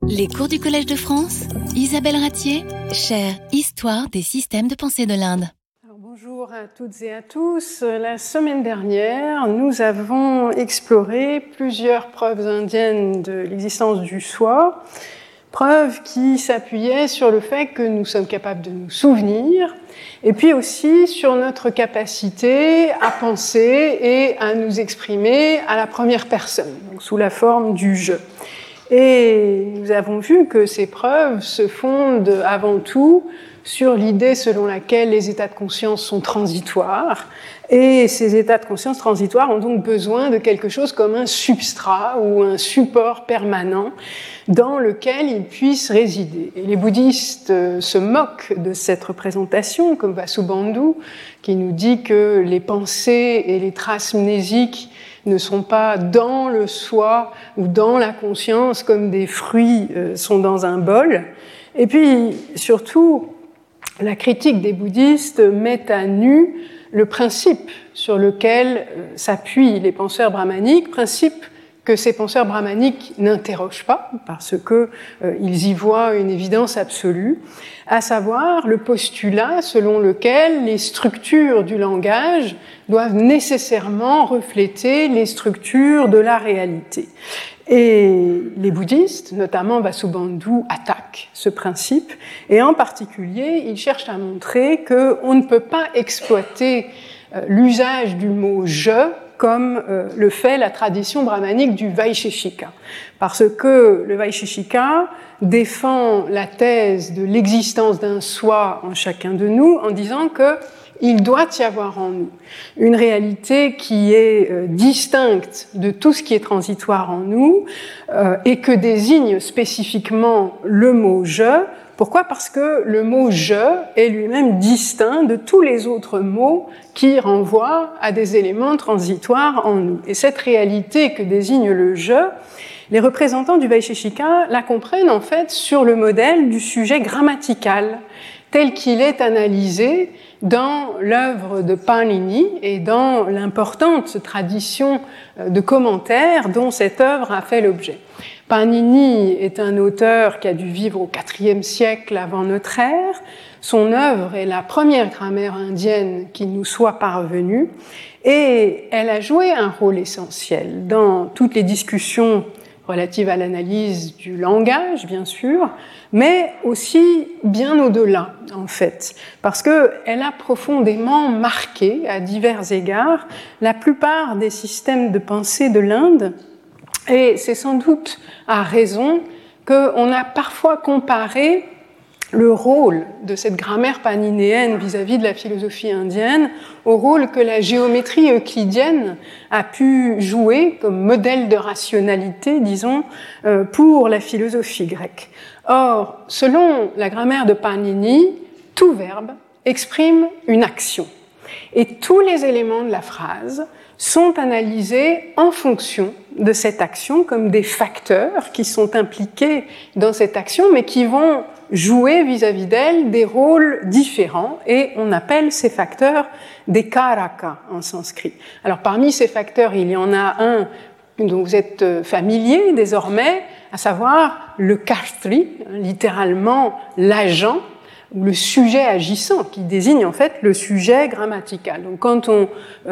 Les cours du Collège de France, Isabelle Ratier, chère Histoire des systèmes de pensée de l'Inde. Bonjour à toutes et à tous. La semaine dernière, nous avons exploré plusieurs preuves indiennes de l'existence du soi, preuves qui s'appuyaient sur le fait que nous sommes capables de nous souvenir, et puis aussi sur notre capacité à penser et à nous exprimer à la première personne, donc sous la forme du je. Et nous avons vu que ces preuves se fondent avant tout sur l'idée selon laquelle les états de conscience sont transitoires, et ces états de conscience transitoires ont donc besoin de quelque chose comme un substrat ou un support permanent dans lequel ils puissent résider. Et les bouddhistes se moquent de cette représentation, comme Vasubandhu, qui nous dit que les pensées et les traces mnésiques ne sont pas dans le soi ou dans la conscience comme des fruits sont dans un bol. Et puis, surtout, la critique des bouddhistes met à nu le principe sur lequel s'appuient les penseurs brahmaniques, principe que ces penseurs brahmaniques n'interrogent pas, parce qu'ils y voient une évidence absolue, à savoir le postulat selon lequel les structures du langage doivent nécessairement refléter les structures de la réalité. Et les bouddhistes, notamment Vasubandhu, attaquent ce principe, et en particulier, ils cherchent à montrer qu'on ne peut pas exploiter l'usage du mot « je » comme le fait la tradition brahmanique du Vaisheshika. Parce que le Vaisheshika défend la thèse de l'existence d'un soi en chacun de nous en disant qu'il doit y avoir en nous une réalité qui est distincte de tout ce qui est transitoire en nous et que désigne spécifiquement le mot « je ». Pourquoi ? Parce que le mot « je » est lui-même distinct de tous les autres mots qui renvoient à des éléments transitoires en nous. Et cette réalité que désigne le « je », les représentants du Vaisheshika la comprennent en fait sur le modèle du sujet grammatical, tel qu'il est analysé dans l'œuvre de Panini et dans l'importante tradition de commentaires dont cette œuvre a fait l'objet. Panini est un auteur qui a dû vivre au IVe siècle avant notre ère. Son œuvre est la première grammaire indienne qui nous soit parvenue et elle a joué un rôle essentiel dans toutes les discussions relatives à l'analyse du langage, bien sûr, mais aussi bien au-delà, en fait, parce qu'elle a profondément marqué, à divers égards, la plupart des systèmes de pensée de l'Inde. Et c'est sans doute à raison qu'on a parfois comparé le rôle de cette grammaire paninéenne vis-à-vis de la philosophie indienne au rôle que la géométrie euclidienne a pu jouer comme modèle de rationalité, disons, pour la philosophie grecque. Or, selon la grammaire de Panini, tout verbe exprime une action. Et tous les éléments de la phrase sont analysés en fonction de cette action comme des facteurs qui sont impliqués dans cette action, mais qui vont jouer vis-à-vis d'elle des rôles différents, et on appelle ces facteurs des karaka en sanskrit. Alors parmi ces facteurs, il y en a un dont vous êtes familier désormais, à savoir le kartri, littéralement l'agent, ou le sujet agissant, qui désigne en fait le sujet grammatical. Donc quand on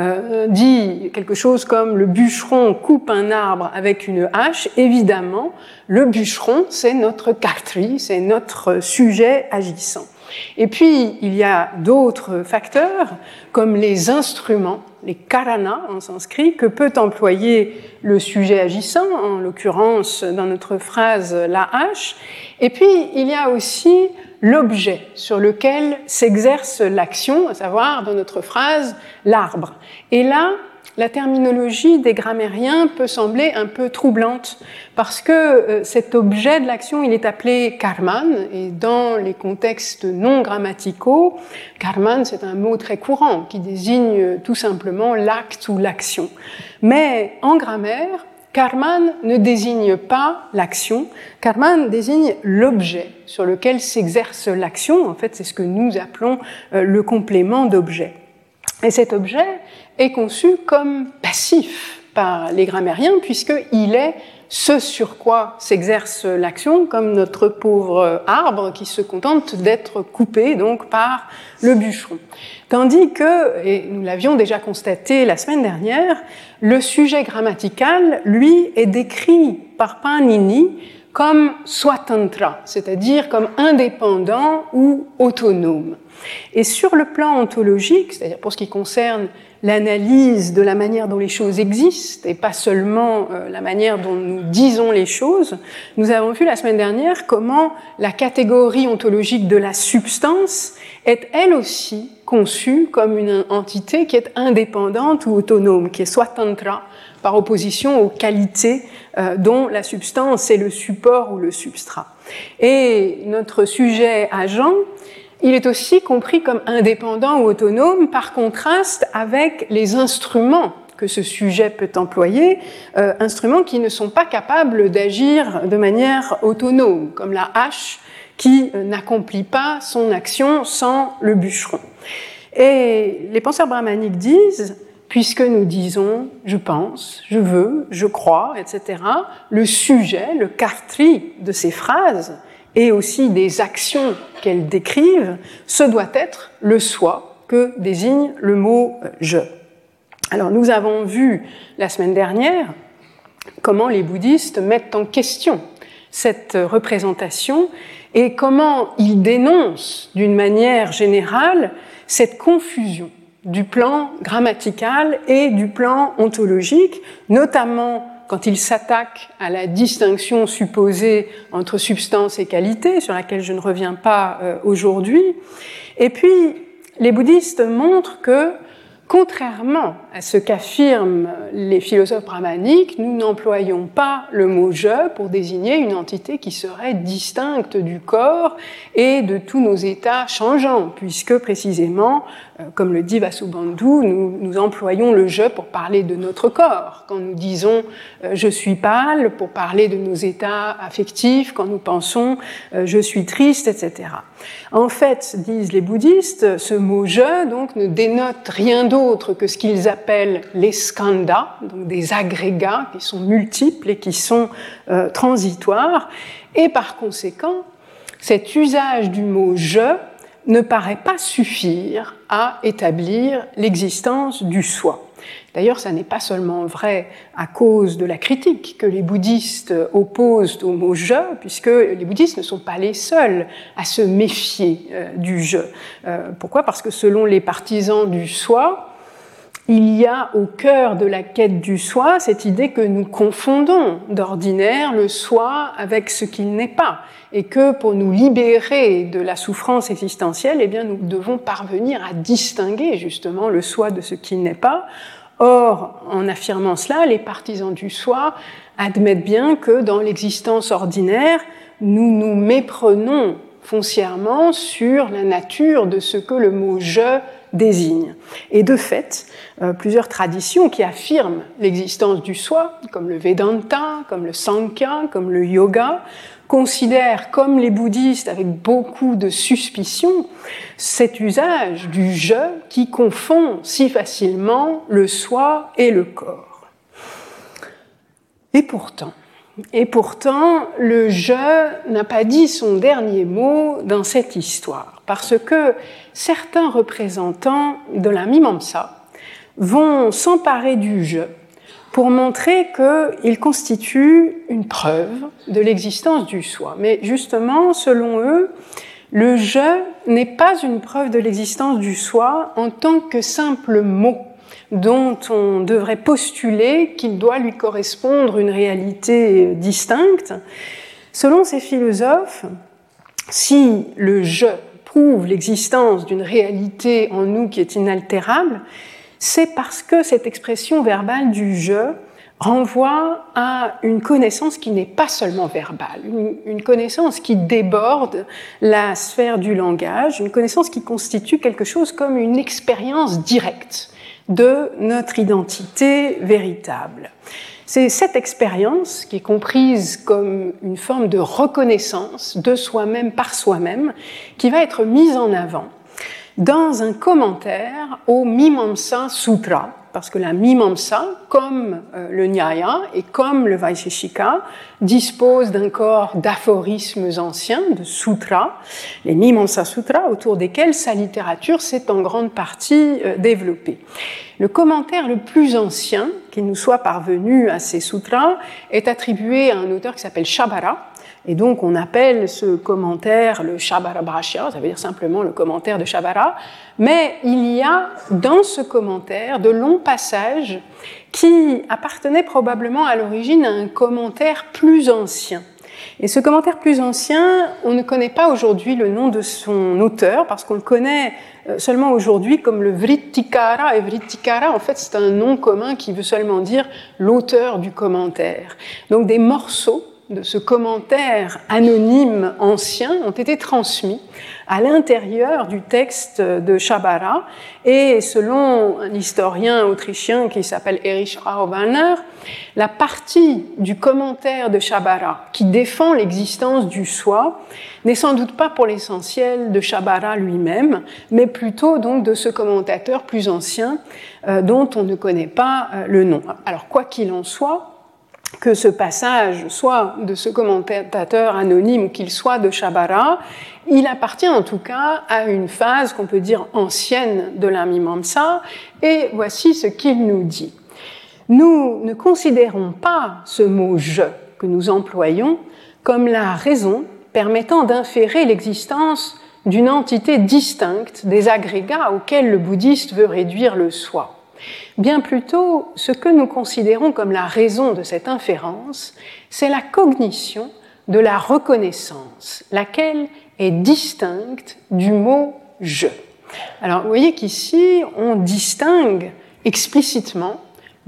dit quelque chose comme « le bûcheron coupe un arbre avec une hache », évidemment, le bûcheron, c'est notre kartri, c'est notre sujet agissant. Et puis, il y a d'autres facteurs, comme les instruments, les karana en sanskrit, que peut employer le sujet agissant, en l'occurrence dans notre phrase la hache. Et puis, il y a aussi l'objet sur lequel s'exerce l'action, à savoir, dans notre phrase, l'arbre. Et là, la terminologie des grammairiens peut sembler un peu troublante, parce que cet objet de l'action, il est appelé karman, et dans les contextes non grammaticaux, karman, c'est un mot très courant, qui désigne tout simplement l'acte ou l'action. Mais en grammaire, karman ne désigne pas l'action, karman désigne l'objet sur lequel s'exerce l'action. En fait, c'est ce que nous appelons le complément d'objet. Et cet objet est conçu comme passif par les grammairiens puisqu'il est ce sur quoi s'exerce l'action, comme notre pauvre arbre qui se contente d'être coupé donc par le bûcheron. Tandis que, et nous l'avions déjà constaté la semaine dernière, le sujet grammatical, lui, est décrit par Pahnini comme swatantra, c'est-à-dire comme indépendant ou autonome. Et sur le plan ontologique, c'est-à-dire pour ce qui concerne l'analyse de la manière dont les choses existent et pas seulement la manière dont nous disons les choses, nous avons vu la semaine dernière comment la catégorie ontologique de la substance est elle aussi conçue comme une entité qui est indépendante ou autonome, qui est swatantra, par opposition aux qualités dont la substance est le support ou le substrat. Et notre sujet agent, il est aussi compris comme indépendant ou autonome par contraste avec les instruments que ce sujet peut employer, instruments qui ne sont pas capables d'agir de manière autonome, comme la hache qui n'accomplit pas son action sans le bûcheron. Et les penseurs brahmaniques disent, puisque nous disons « je pense »,« je veux »,« je crois », etc., le sujet, le kartri de ces phrases, et aussi des actions qu'elles décrivent, ce doit être le soi que désigne le mot « je ». Alors nous avons vu la semaine dernière comment les bouddhistes mettent en question cette représentation et comment ils dénoncent d'une manière générale cette confusion du plan grammatical et du plan ontologique, notamment quand il s'attaque à la distinction supposée entre substance et qualité, sur laquelle je ne reviens pas aujourd'hui. Et puis, les bouddhistes montrent que, contrairement à ce qu'affirment les philosophes brahmaniques, nous n'employons pas le mot « je » pour désigner une entité qui serait distincte du corps et de tous nos états changeants, puisque précisément, comme le dit Vasubandhu, nous employons le « je » pour parler de notre corps. Quand nous disons « je suis pâle » pour parler de nos états affectifs, quand nous pensons « je suis triste », etc. En fait, disent les bouddhistes, ce mot « je » donc, ne dénote rien d'autre que ce qu'ils appellent les skandhas, donc des agrégats qui sont multiples et qui sont transitoires. Et par conséquent, cet usage du mot « je » ne paraît pas suffire à établir l'existence du soi. D'ailleurs, ça n'est pas seulement vrai à cause de la critique que les bouddhistes opposent au mot « je », puisque les bouddhistes ne sont pas les seuls à se méfier du « je ». Pourquoi ? Parce que selon les partisans du soi, il y a au cœur de la quête du soi cette idée que nous confondons d'ordinaire le soi avec ce qu'il n'est pas, et que pour nous libérer de la souffrance existentielle, eh bien, nous devons parvenir à distinguer justement le soi de ce qu'il n'est pas. Or, en affirmant cela, les partisans du soi admettent bien que dans l'existence ordinaire, nous nous méprenons foncièrement sur la nature de ce que le mot « je » désigne. Et de fait, plusieurs traditions qui affirment l'existence du soi, comme le Vedanta, comme le Sankhya, comme le yoga, considèrent, comme les bouddhistes, avec beaucoup de suspicion, cet usage du « je » qui confond si facilement le soi et le corps. Et pourtant, le « je » n'a pas dit son dernier mot dans cette histoire, parce que certains représentants de la Mimamsa vont s'emparer du « je » pour montrer qu'il constitue une preuve de l'existence du soi. Mais justement, selon eux, le « je » n'est pas une preuve de l'existence du soi en tant que simple mot dont on devrait postuler qu'il doit lui correspondre une réalité distincte. Selon ces philosophes, si le « je » prouve l'existence d'une réalité en nous qui est inaltérable, c'est parce que cette expression verbale du « je » renvoie à une connaissance qui n'est pas seulement verbale, une connaissance qui déborde la sphère du langage, une connaissance qui constitue quelque chose comme une expérience directe de notre identité véritable. C'est cette expérience qui est comprise comme une forme de reconnaissance de soi-même par soi-même qui va être mise en avant dans un commentaire au Mimamsa Sutra, parce que la Mimamsa, comme le Nyaya et comme le Vaisheshika, dispose d'un corps d'aphorismes anciens, de sutras, les Mimamsa Sutras, autour desquels sa littérature s'est en grande partie développée. Le commentaire le plus ancien qui nous soit parvenu à ces sutras est attribué à un auteur qui s'appelle Shabara, et donc on appelle ce commentaire le Shabara Bhashya, ça veut dire simplement le commentaire de Shabara, mais il y a dans ce commentaire de longs passages qui appartenaient probablement à l'origine à un commentaire plus ancien. Et ce commentaire plus ancien, on ne connaît pas aujourd'hui le nom de son auteur, parce qu'on le connaît seulement aujourd'hui comme le Vrittikara, et Vrittikara, en fait, c'est un nom commun qui veut seulement dire l'auteur du commentaire. Donc des morceaux de ce commentaire anonyme ancien ont été transmis à l'intérieur du texte de Shabara, et selon un historien autrichien qui s'appelle Erich Auerner, la partie du commentaire de Shabara qui défend l'existence du soi n'est sans doute pas pour l'essentiel de Shabara lui-même, mais plutôt donc de ce commentateur plus ancien dont on ne connaît pas le nom. Alors quoi qu'il en soit, que ce passage soit de ce commentateur anonyme ou qu'il soit de Shabara, il appartient en tout cas à une phase qu'on peut dire ancienne de la Mimamsa, et voici ce qu'il nous dit. Nous ne considérons pas ce mot « je » que nous employons comme la raison permettant d'inférer l'existence d'une entité distincte des agrégats auxquels le bouddhiste veut réduire le soi. Bien plutôt, ce que nous considérons comme la raison de cette inférence, c'est la cognition de la reconnaissance, laquelle est distincte du mot « je ». Alors, vous voyez qu'ici, on distingue explicitement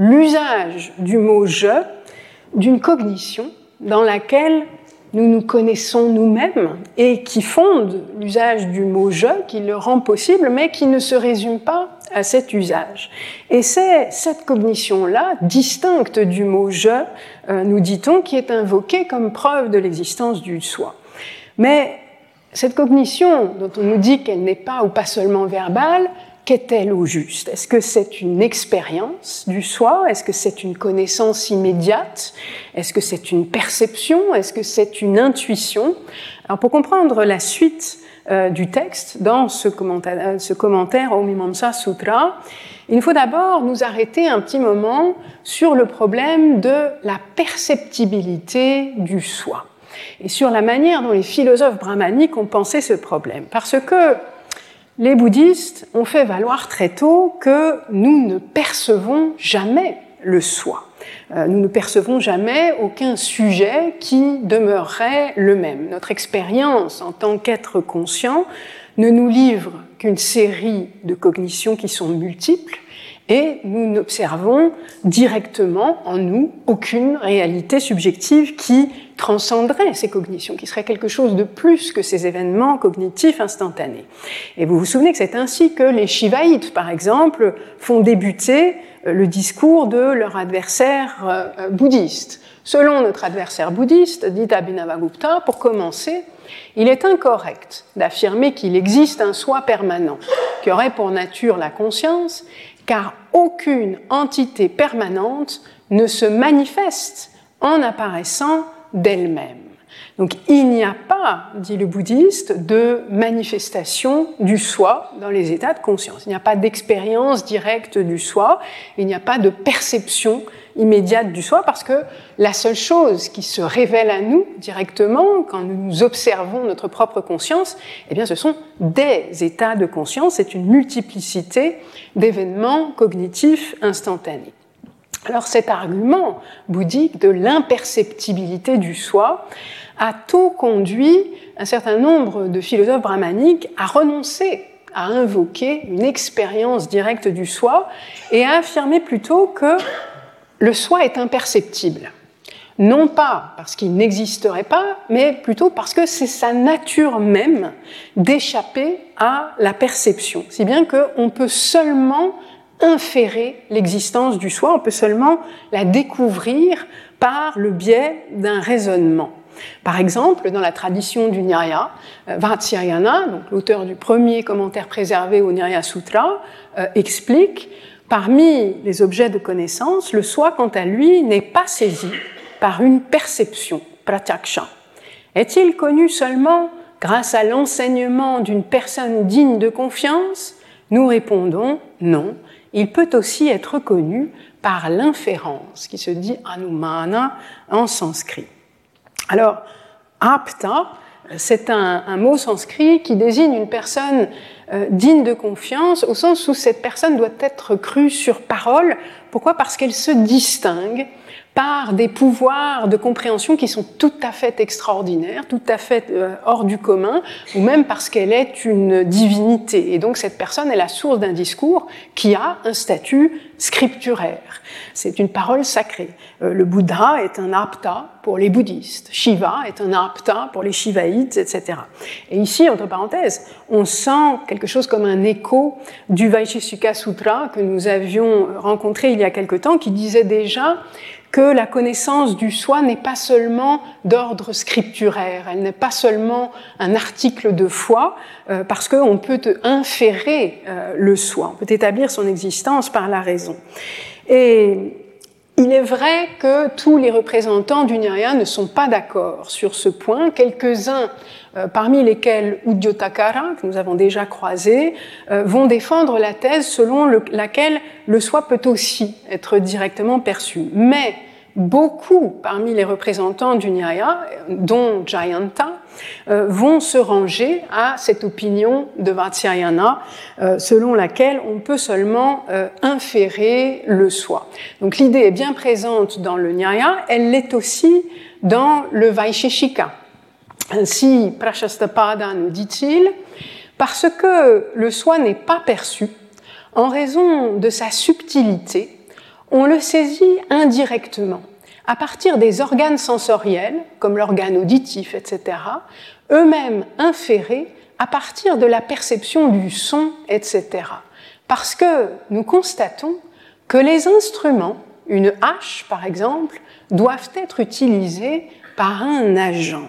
l'usage du mot « je » d'une cognition dans laquelle nous nous connaissons nous-mêmes et qui fonde l'usage du mot « je », qui le rend possible, mais qui ne se résume pas à cet usage. Et c'est cette cognition-là, distincte du mot « je », nous dit-on, qui est invoquée comme preuve de l'existence du soi. Mais cette cognition, dont on nous dit qu'elle n'est pas ou pas seulement verbale, qu'est-elle au juste? Est-ce que c'est une expérience du soi? Est-ce que c'est une connaissance immédiate? Est-ce que c'est une perception? Est-ce que c'est une intuition? Alors pour comprendre la suite du texte dans ce commentaire au Mimamsa Sutra, il faut d'abord nous arrêter un petit moment sur le problème de la perceptibilité du soi et sur la manière dont les philosophes brahmaniques ont pensé ce problème. Parce que les bouddhistes ont fait valoir très tôt que nous ne percevons jamais le soi. Nous ne percevons jamais aucun sujet qui demeurerait le même. Notre expérience en tant qu'être conscient ne nous livre qu'une série de cognitions qui sont multiples et nous n'observons directement en nous aucune réalité subjective qui transcenderait ces cognitions, qui serait quelque chose de plus que ces événements cognitifs instantanés. Et vous vous souvenez que c'est ainsi que les Shivaïtes, par exemple, font débuter le discours de leur adversaire bouddhiste. Selon notre adversaire bouddhiste, dit Abhinavagupta, pour commencer, il est incorrect d'affirmer qu'il existe un soi permanent, qui aurait pour nature la conscience, car aucune entité permanente ne se manifeste en apparaissant d'elle-même. Donc il n'y a pas, dit le bouddhiste, de manifestation du soi dans les états de conscience. Il n'y a pas d'expérience directe du soi, il n'y a pas de perception immédiate du soi, parce que la seule chose qui se révèle à nous directement quand nous observons notre propre conscience, eh bien, ce sont des états de conscience, c'est une multiplicité d'événements cognitifs instantanés. Alors cet argument bouddhique de l'imperceptibilité du soi a tout conduit un certain nombre de philosophes brahmaniques à renoncer à invoquer une expérience directe du soi et à affirmer plutôt que le soi est imperceptible. Non pas parce qu'il n'existerait pas, mais plutôt parce que c'est sa nature même d'échapper à la perception. Si bien qu'on peut seulement inférer l'existence du soi, on peut seulement la découvrir par le biais d'un raisonnement. Par exemple, dans la tradition du Nyaya, Vatsyayana, donc l'auteur du premier commentaire préservé au Nyaya Sutra, explique parmi les objets de connaissance, le soi, quant à lui, n'est pas saisi par une perception, pratyaksha. Est-il connu seulement grâce à l'enseignement d'une personne digne de confiance? Nous répondons non. Il peut aussi être connu par l'inférence, qui se dit anumana en sanskrit. Alors, apta, c'est un mot sanskrit qui désigne une personne digne de confiance, au sens où cette personne doit être crue sur parole. Pourquoi? Parce qu'elle se distingue par des pouvoirs de compréhension qui sont tout à fait extraordinaires, tout à fait hors du commun, ou même parce qu'elle est une divinité. Et donc cette personne est la source d'un discours qui a un statut scripturaire. C'est une parole sacrée. Le Bouddha est un apta pour les bouddhistes, Shiva est un apta pour les shivaïtes, etc. Et ici, entre parenthèses, on sent quelque chose comme un écho du Vaisheshika Sutra que nous avions rencontré il y a quelque temps, qui disait déjà que la connaissance du soi n'est pas seulement d'ordre scripturaire, elle n'est pas seulement un article de foi, parce qu'on peut inférer le soi, on peut établir son existence par la raison. Et il est vrai que tous les représentants du Nyaya ne sont pas d'accord sur ce point. Quelques-uns, parmi lesquels Udyotakara, que nous avons déjà croisé, vont défendre la thèse selon laquelle le soi peut aussi être directement perçu. Mais beaucoup parmi les représentants du Nyaya, dont Jayanta, vont se ranger à cette opinion de Vatsyayana, selon laquelle on peut seulement inférer le soi. Donc l'idée est bien présente dans le Nyaya, elle l'est aussi dans le Vaisheshika. Ainsi, Prashastapada nous dit-il, parce que le soi n'est pas perçu, en raison de sa subtilité, on le saisit indirectement, à partir des organes sensoriels, comme l'organe auditif, etc., eux-mêmes inférés à partir de la perception du son, etc. Parce que nous constatons que les instruments, une hache par exemple, doivent être utilisés par un agent.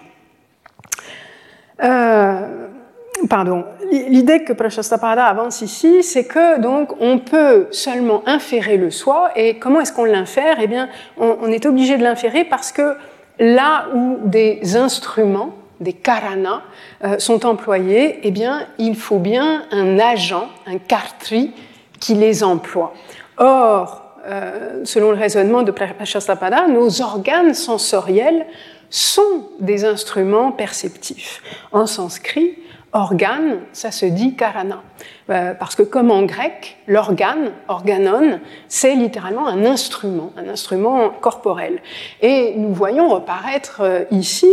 L'idée que Prashastapada avance ici, c'est que donc on peut seulement inférer le soi. Et comment est-ce qu'on l'infère? Eh bien, on est obligé de l'inférer parce que là où des instruments, des karana, sont employés, eh bien, il faut bien un agent, un kartri, qui les emploie. Or, selon le raisonnement de Prashastapada, nos organes sensoriels sont des instruments perceptifs. En sanskrit, organe, ça se dit karana. Parce que comme en grec, l'organe, organon, c'est littéralement un instrument corporel. Et nous voyons reparaître ici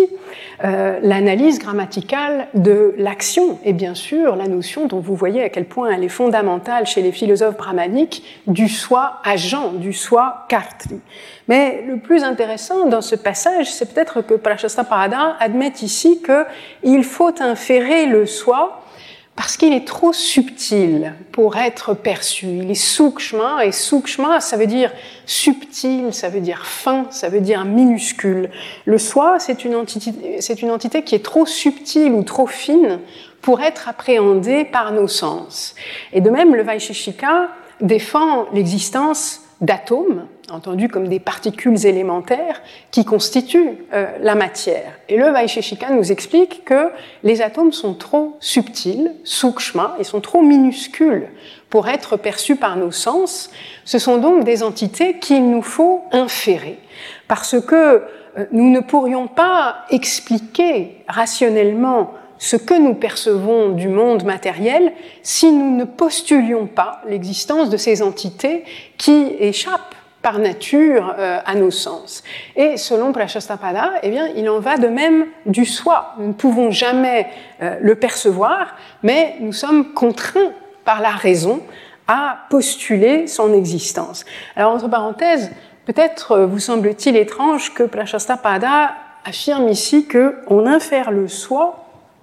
l'analyse grammaticale de l'action et bien sûr la notion dont vous voyez à quel point elle est fondamentale chez les philosophes brahmaniques du soi agent, du soi kartri. Mais le plus intéressant dans ce passage, c'est peut-être que Prashastapada admet ici qu'il faut inférer le soi parce qu'il est trop subtil pour être perçu. Il est sukshma, et sukshma, ça veut dire subtil, ça veut dire fin, ça veut dire minuscule. Le soi, c'est une entité qui est trop subtile ou trop fine pour être appréhendée par nos sens. Et de même, le Vaisheshika défend l'existence d'atomes, entendus comme des particules élémentaires qui constituent la matière. Et le Vaisheshika nous explique que les atomes sont trop subtils, sukshma, ils sont trop minuscules pour être perçus par nos sens. Ce sont donc des entités qu'il nous faut inférer, parce que nous ne pourrions pas expliquer rationnellement ce que nous percevons du monde matériel si nous ne postulions pas l'existence de ces entités qui échappent par nature à nos sens. Et selon Prashastapada, eh bien, il en va de même du soi. Nous ne pouvons jamais le percevoir, mais nous sommes contraints par la raison à postuler son existence. Alors, entre parenthèses, peut-être vous semble-t-il étrange que Prashastapada affirme ici qu'on infère le soi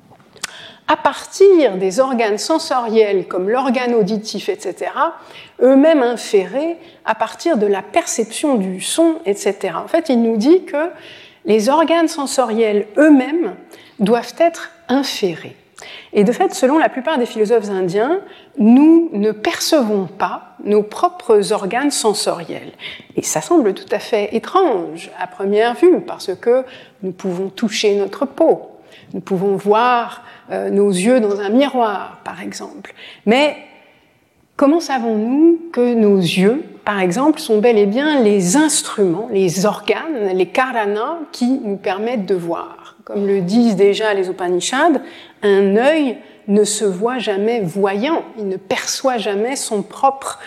à partir des organes sensoriels comme l'organe auditif, etc., eux-mêmes inférés à partir de la perception du son, etc. En fait, il nous dit que les organes sensoriels eux-mêmes doivent être inférés. Et de fait, selon la plupart des philosophes indiens, nous ne percevons pas nos propres organes sensoriels. Et ça semble tout à fait étrange à première vue, parce que nous pouvons toucher notre peau, nous pouvons voir nos yeux dans un miroir, par exemple. Mais comment savons-nous que nos yeux, par exemple, sont bel et bien les instruments, les organes, les karanas qui nous permettent de voir? Comme le disent déjà les Upanishads, un œil ne se voit jamais voyant, il ne perçoit jamais son propre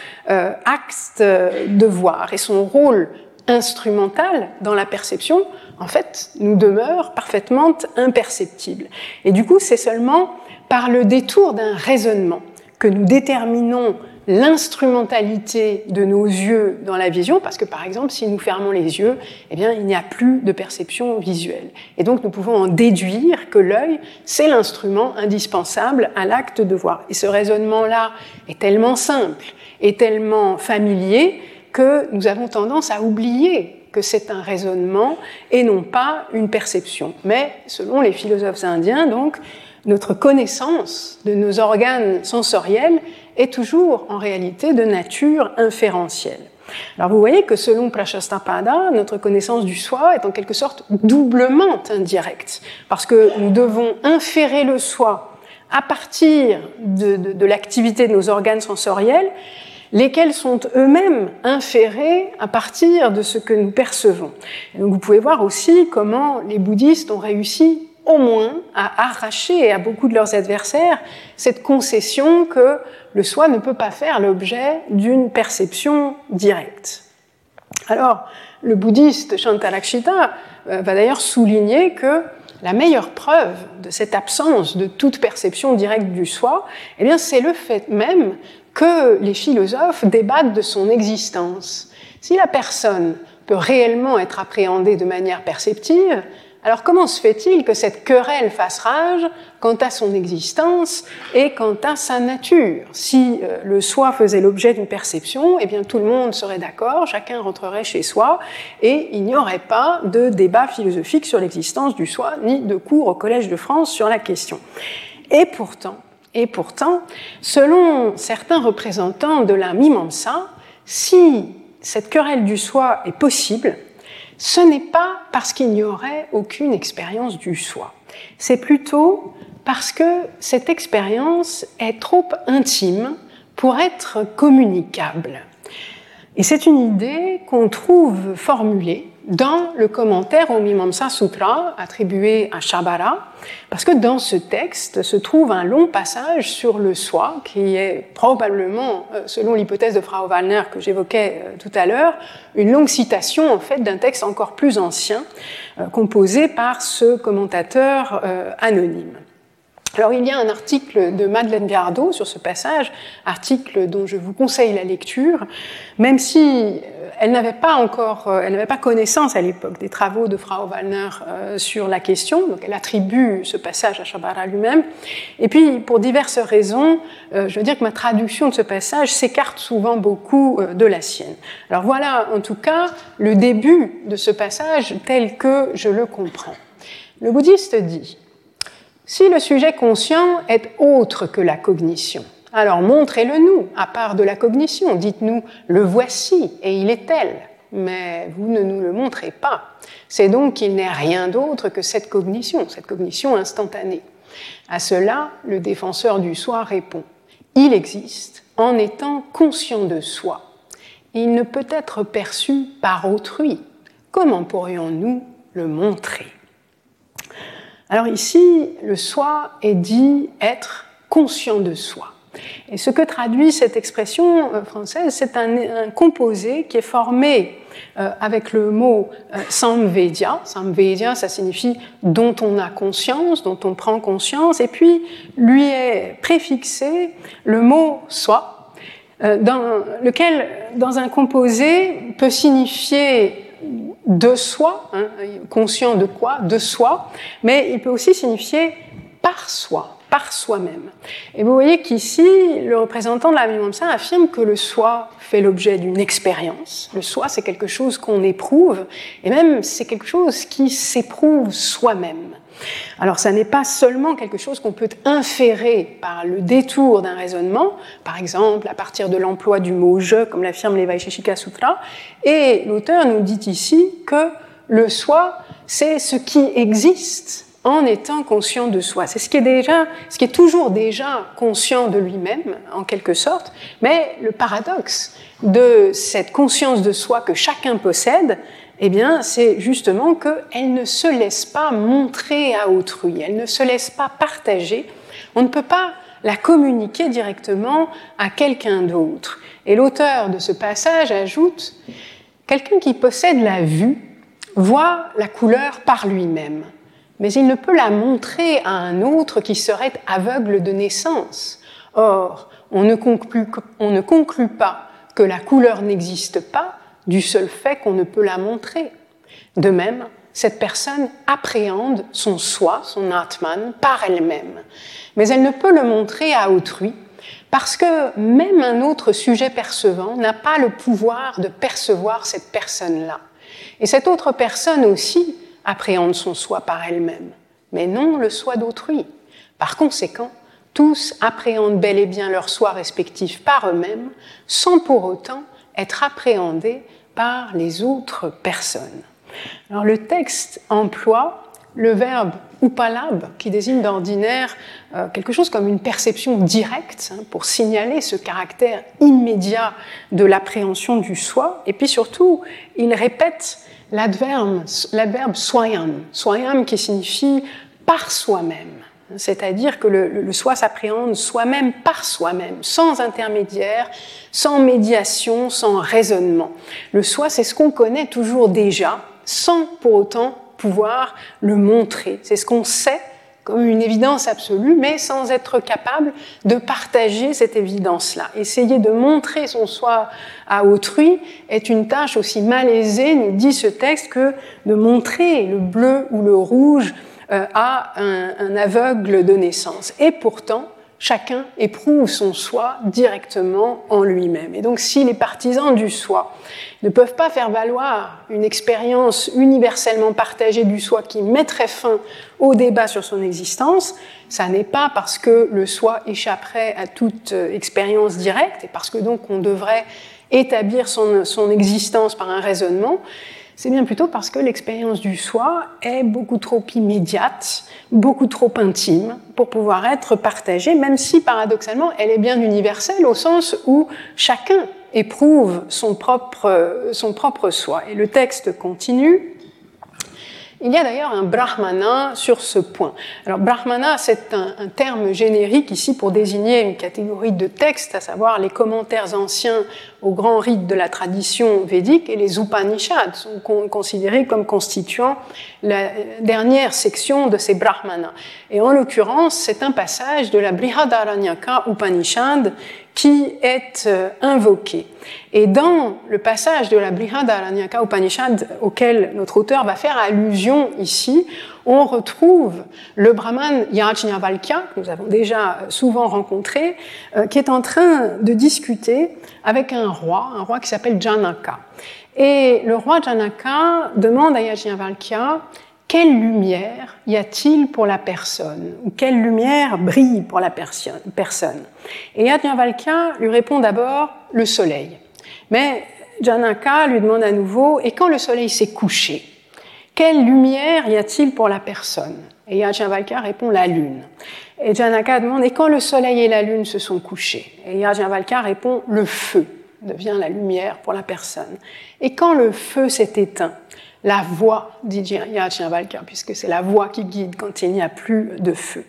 acte de voir. Et son rôle instrumental dans la perception, en fait, nous demeure parfaitement imperceptible. Et du coup, c'est seulement par le détour d'un raisonnement que nous déterminons l'instrumentalité de nos yeux dans la vision, parce que par exemple, si nous fermons les yeux, eh bien, il n'y a plus de perception visuelle. Et donc, nous pouvons en déduire que l'œil, c'est l'instrument indispensable à l'acte de voir. Et ce raisonnement-là est tellement simple et tellement familier que nous avons tendance à oublier que c'est un raisonnement et non pas une perception. Mais, selon les philosophes indiens, donc, notre connaissance de nos organes sensoriels est toujours en réalité de nature inférentielle. Alors vous voyez que selon Prashastapada, notre connaissance du soi est en quelque sorte doublement indirecte, parce que nous devons inférer le soi à partir de l'activité de nos organes sensoriels, lesquels sont eux-mêmes inférés à partir de ce que nous percevons. Et donc vous pouvez voir aussi comment les bouddhistes ont réussi au moins à arracher à beaucoup de leurs adversaires cette concession que le soi ne peut pas faire l'objet d'une perception directe. Alors, le bouddhiste Shantarakshita va d'ailleurs souligner que la meilleure preuve de cette absence de toute perception directe du soi, eh bien, c'est le fait même que les philosophes débattent de son existence. Si la personne peut réellement être appréhendée de manière perceptive, alors comment se fait-il que cette querelle fasse rage quant à son existence et quant à sa nature? Si le soi faisait l'objet d'une perception, eh bien tout le monde serait d'accord, chacun rentrerait chez soi et il n'y aurait pas de débat philosophique sur l'existence du soi, ni de cours au Collège de France sur la question. Et pourtant, selon certains représentants de la Mimamsa, si cette querelle du soi est possible, ce n'est pas parce qu'il n'y aurait aucune expérience du soi. C'est plutôt parce que cette expérience est trop intime pour être communicable. Et c'est une idée qu'on trouve formulée dans le commentaire au Mimamsa Sutra attribué à Shabara, parce que dans ce texte se trouve un long passage sur le soi, qui est probablement, selon l'hypothèse de Frau Wallner que j'évoquais tout à l'heure, une longue citation en fait d'un texte encore plus ancien, composé par ce commentateur anonyme. Alors, il y a un article de Madeleine Viardot sur ce passage, article dont je vous conseille la lecture, même si elle n'avait pas connaissance à l'époque des travaux de Frau Wallner sur la question, donc elle attribue ce passage à Shabara lui-même. Et puis, pour diverses raisons, je veux dire que ma traduction de ce passage s'écarte souvent beaucoup de la sienne. Alors voilà, en tout cas, le début de ce passage tel que je le comprends. Le bouddhiste dit: si le sujet conscient est autre que la cognition, alors montrez-le-nous, à part de la cognition, dites-nous « le voici et il est tel », mais vous ne nous le montrez pas. C'est donc qu'il n'est rien d'autre que cette cognition instantanée. À cela, le défenseur du soi répond: il existe en étant conscient de soi. Il ne peut être perçu par autrui. Comment pourrions-nous le montrer ? Alors ici, le soi est dit être conscient de soi. Et ce que traduit cette expression française, c'est un composé qui est formé avec le mot samvedya. Samvedya, ça signifie dont on a conscience, dont on prend conscience, et puis lui est préfixé le mot soi, lequel, dans un composé, peut signifier de soi, conscient de quoi? De soi, mais il peut aussi signifier par soi, par soi-même. Et vous voyez qu'ici, le représentant de la Mimamsa affirme que le soi fait l'objet d'une expérience. Le soi, c'est quelque chose qu'on éprouve, et même c'est quelque chose qui s'éprouve soi-même. Alors ça n'est pas seulement quelque chose qu'on peut inférer par le détour d'un raisonnement, par exemple à partir de l'emploi du mot « je », comme l'affirme les Vaisheshika Sutras, et l'auteur nous dit ici que le soi, c'est ce qui existe en étant conscient de soi. C'est ce qui est toujours déjà conscient de lui-même, en quelque sorte, mais le paradoxe de cette conscience de soi que chacun possède, eh bien, c'est justement qu'elle ne se laisse pas montrer à autrui, elle ne se laisse pas partager. On ne peut pas la communiquer directement à quelqu'un d'autre. Et l'auteur de ce passage ajoute « Quelqu'un qui possède la vue voit la couleur par lui-même, mais il ne peut la montrer à un autre qui serait aveugle de naissance. Or, on ne conclut pas que la couleur n'existe pas du seul fait qu'on ne peut la montrer. De même, cette personne appréhende son soi, son Atman, par elle-même, mais elle ne peut le montrer à autrui parce que même un autre sujet percevant n'a pas le pouvoir de percevoir cette personne-là. Et cette autre personne aussi appréhende son soi par elle-même, mais non le soi d'autrui. Par conséquent, tous appréhendent bel et bien leur soi respectif par eux-mêmes, sans pour autant être appréhendés par les autres personnes. Alors le texte emploie le verbe upalab, qui désigne d'ordinaire quelque chose comme une perception directe, pour signaler ce caractère immédiat de l'appréhension du soi, et puis surtout, il répète l'adverbe swayam qui signifie par soi-même. C'est-à-dire que le soi s'appréhende soi-même par soi-même, sans intermédiaire, sans médiation, sans raisonnement. Le soi, c'est ce qu'on connaît toujours déjà, sans pour autant pouvoir le montrer. C'est ce qu'on sait comme une évidence absolue, mais sans être capable de partager cette évidence-là. Essayer de montrer son soi à autrui est une tâche aussi malaisée, nous dit ce texte, que de montrer le bleu ou le rouge à un aveugle de naissance. Et pourtant, chacun éprouve son soi directement en lui-même. Et donc, si les partisans du soi ne peuvent pas faire valoir une expérience universellement partagée du soi qui mettrait fin au débat sur son existence, ça n'est pas parce que le soi échapperait à toute expérience directe et parce que donc on devrait établir son existence par un raisonnement. C'est bien plutôt parce que l'expérience du soi est beaucoup trop immédiate, beaucoup trop intime pour pouvoir être partagée, même si paradoxalement elle est bien universelle au sens où chacun éprouve son propre soi. Et le texte continue. Il y a d'ailleurs un brahmana sur ce point. Alors brahmana, c'est un terme générique ici pour désigner une catégorie de textes, à savoir les commentaires anciens aux grands rites de la tradition védique, et les Upanishads sont considérés comme constituant la dernière section de ces brahmanas. Et en l'occurrence, c'est un passage de la Brihadaranyaka Upanishad qui est invoqué. Et dans le passage de la Brihadaranyaka Upanishad auquel notre auteur va faire allusion ici, on retrouve le brahman Yajnavalkya, que nous avons déjà souvent rencontré, qui est en train de discuter avec un roi qui s'appelle Janaka. Et le roi Janaka demande à Yajnavalkya quelle lumière y a-t-il pour la personne, ou quelle lumière brille pour la personne. Et Yajnavalkya lui répond d'abord le soleil. Mais Janaka lui demande à nouveau, et quand le soleil s'est couché, quelle lumière y a-t-il pour la personne? Et Yajnavalkya répond la lune. Et Janaka demande, et quand le soleil et la lune se sont couchés? Et Yajnavalkya répond le feu devient la lumière pour la personne. Et quand le feu s'est éteint, la voix, dit Yajnavalkya, puisque c'est la voix qui guide quand il n'y a plus de feu.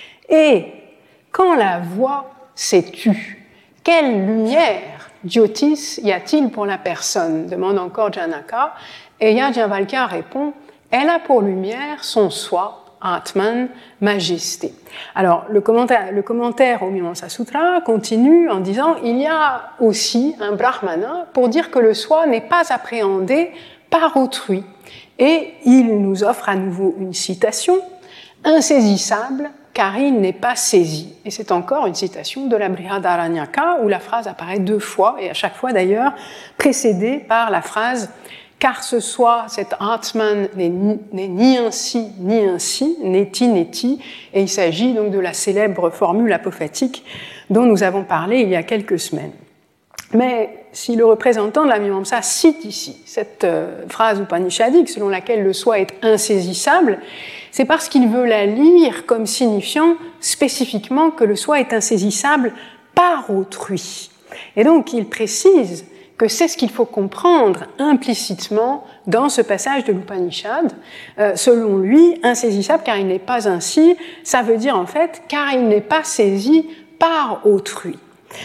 Et quand la voix s'est tue, quelle lumière, Jyotis, y a-t-il pour la personne? Demande encore Janaka. Et Yajnavalkya répond, elle a pour lumière son soi, Atman, majesté. Alors, le commentaire au Mimamsa Sutra continue en disant, il y a aussi un brahmana pour dire que le soi n'est pas appréhendé par autrui. Et il nous offre à nouveau une citation, insaisissable car il n'est pas saisi. Et c'est encore une citation de la Brihadaranyaka où la phrase apparaît 2 fois, et à chaque fois d'ailleurs précédée par la phrase car ce soi, cet Atman, n'est ni ainsi, neti, neti, et il s'agit donc de la célèbre formule apophatique dont nous avons parlé il y a quelques semaines. Mais si le représentant de la Mimamsa cite ici cette phrase upanishadique selon laquelle le soi est insaisissable, c'est parce qu'il veut la lire comme signifiant spécifiquement que le soi est insaisissable par autrui. Et donc il précise que c'est ce qu'il faut comprendre implicitement dans ce passage de l'Upanishad. Selon lui, insaisissable car il n'est pas ainsi, ça veut dire en fait car il n'est pas saisi par autrui.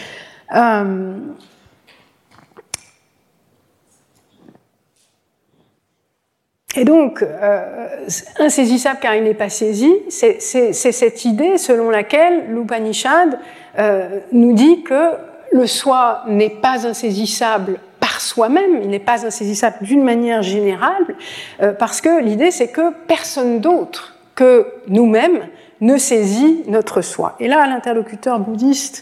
Et donc, insaisissable car il n'est pas saisi, c'est cette idée selon laquelle l'Upanishad nous dit que le soi n'est pas insaisissable par soi-même, il n'est pas insaisissable d'une manière générale, parce que l'idée c'est que personne d'autre que nous-mêmes ne saisit notre soi. Et là, l'interlocuteur bouddhiste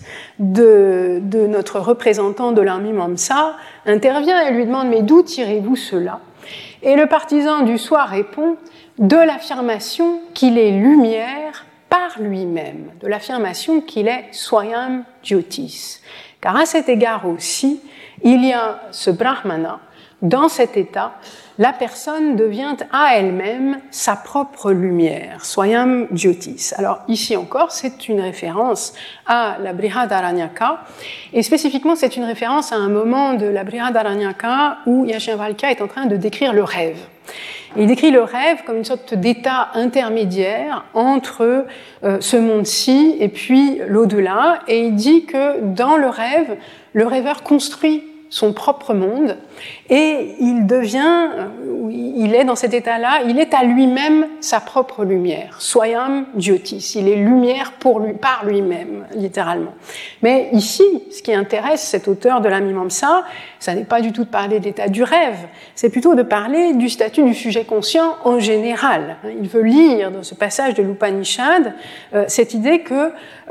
de notre représentant de l'Amimamsa intervient et lui demande « Mais d'où tirez-vous cela ?» Et le partisan du soi répond de l'affirmation qu'il est lumière par lui-même, de l'affirmation qu'il est Swayam Jyotis. Car à cet égard aussi, il y a ce brahmana, dans cet état, la personne devient à elle-même sa propre lumière, Swayam Jyotis. Alors ici encore, c'est une référence à la Brihadaranyaka, et spécifiquement c'est une référence à un moment de la Brihadaranyaka où Yajnavalkya est en train de décrire le rêve. Il décrit le rêve comme une sorte d'état intermédiaire entre ce monde-ci et puis l'au-delà, et il dit que dans le rêve, le rêveur construit son propre monde, et il devient, il est dans cet état-là, il est à lui-même sa propre lumière, Swayam Jyotis, il est lumière pour lui, par lui-même, littéralement. Mais ici, ce qui intéresse cet auteur de la Mimamsa, ça n'est pas du tout de parler de l'état du rêve, c'est plutôt de parler du statut du sujet conscient en général. Il veut lire dans ce passage de l'Upanishad cette idée que,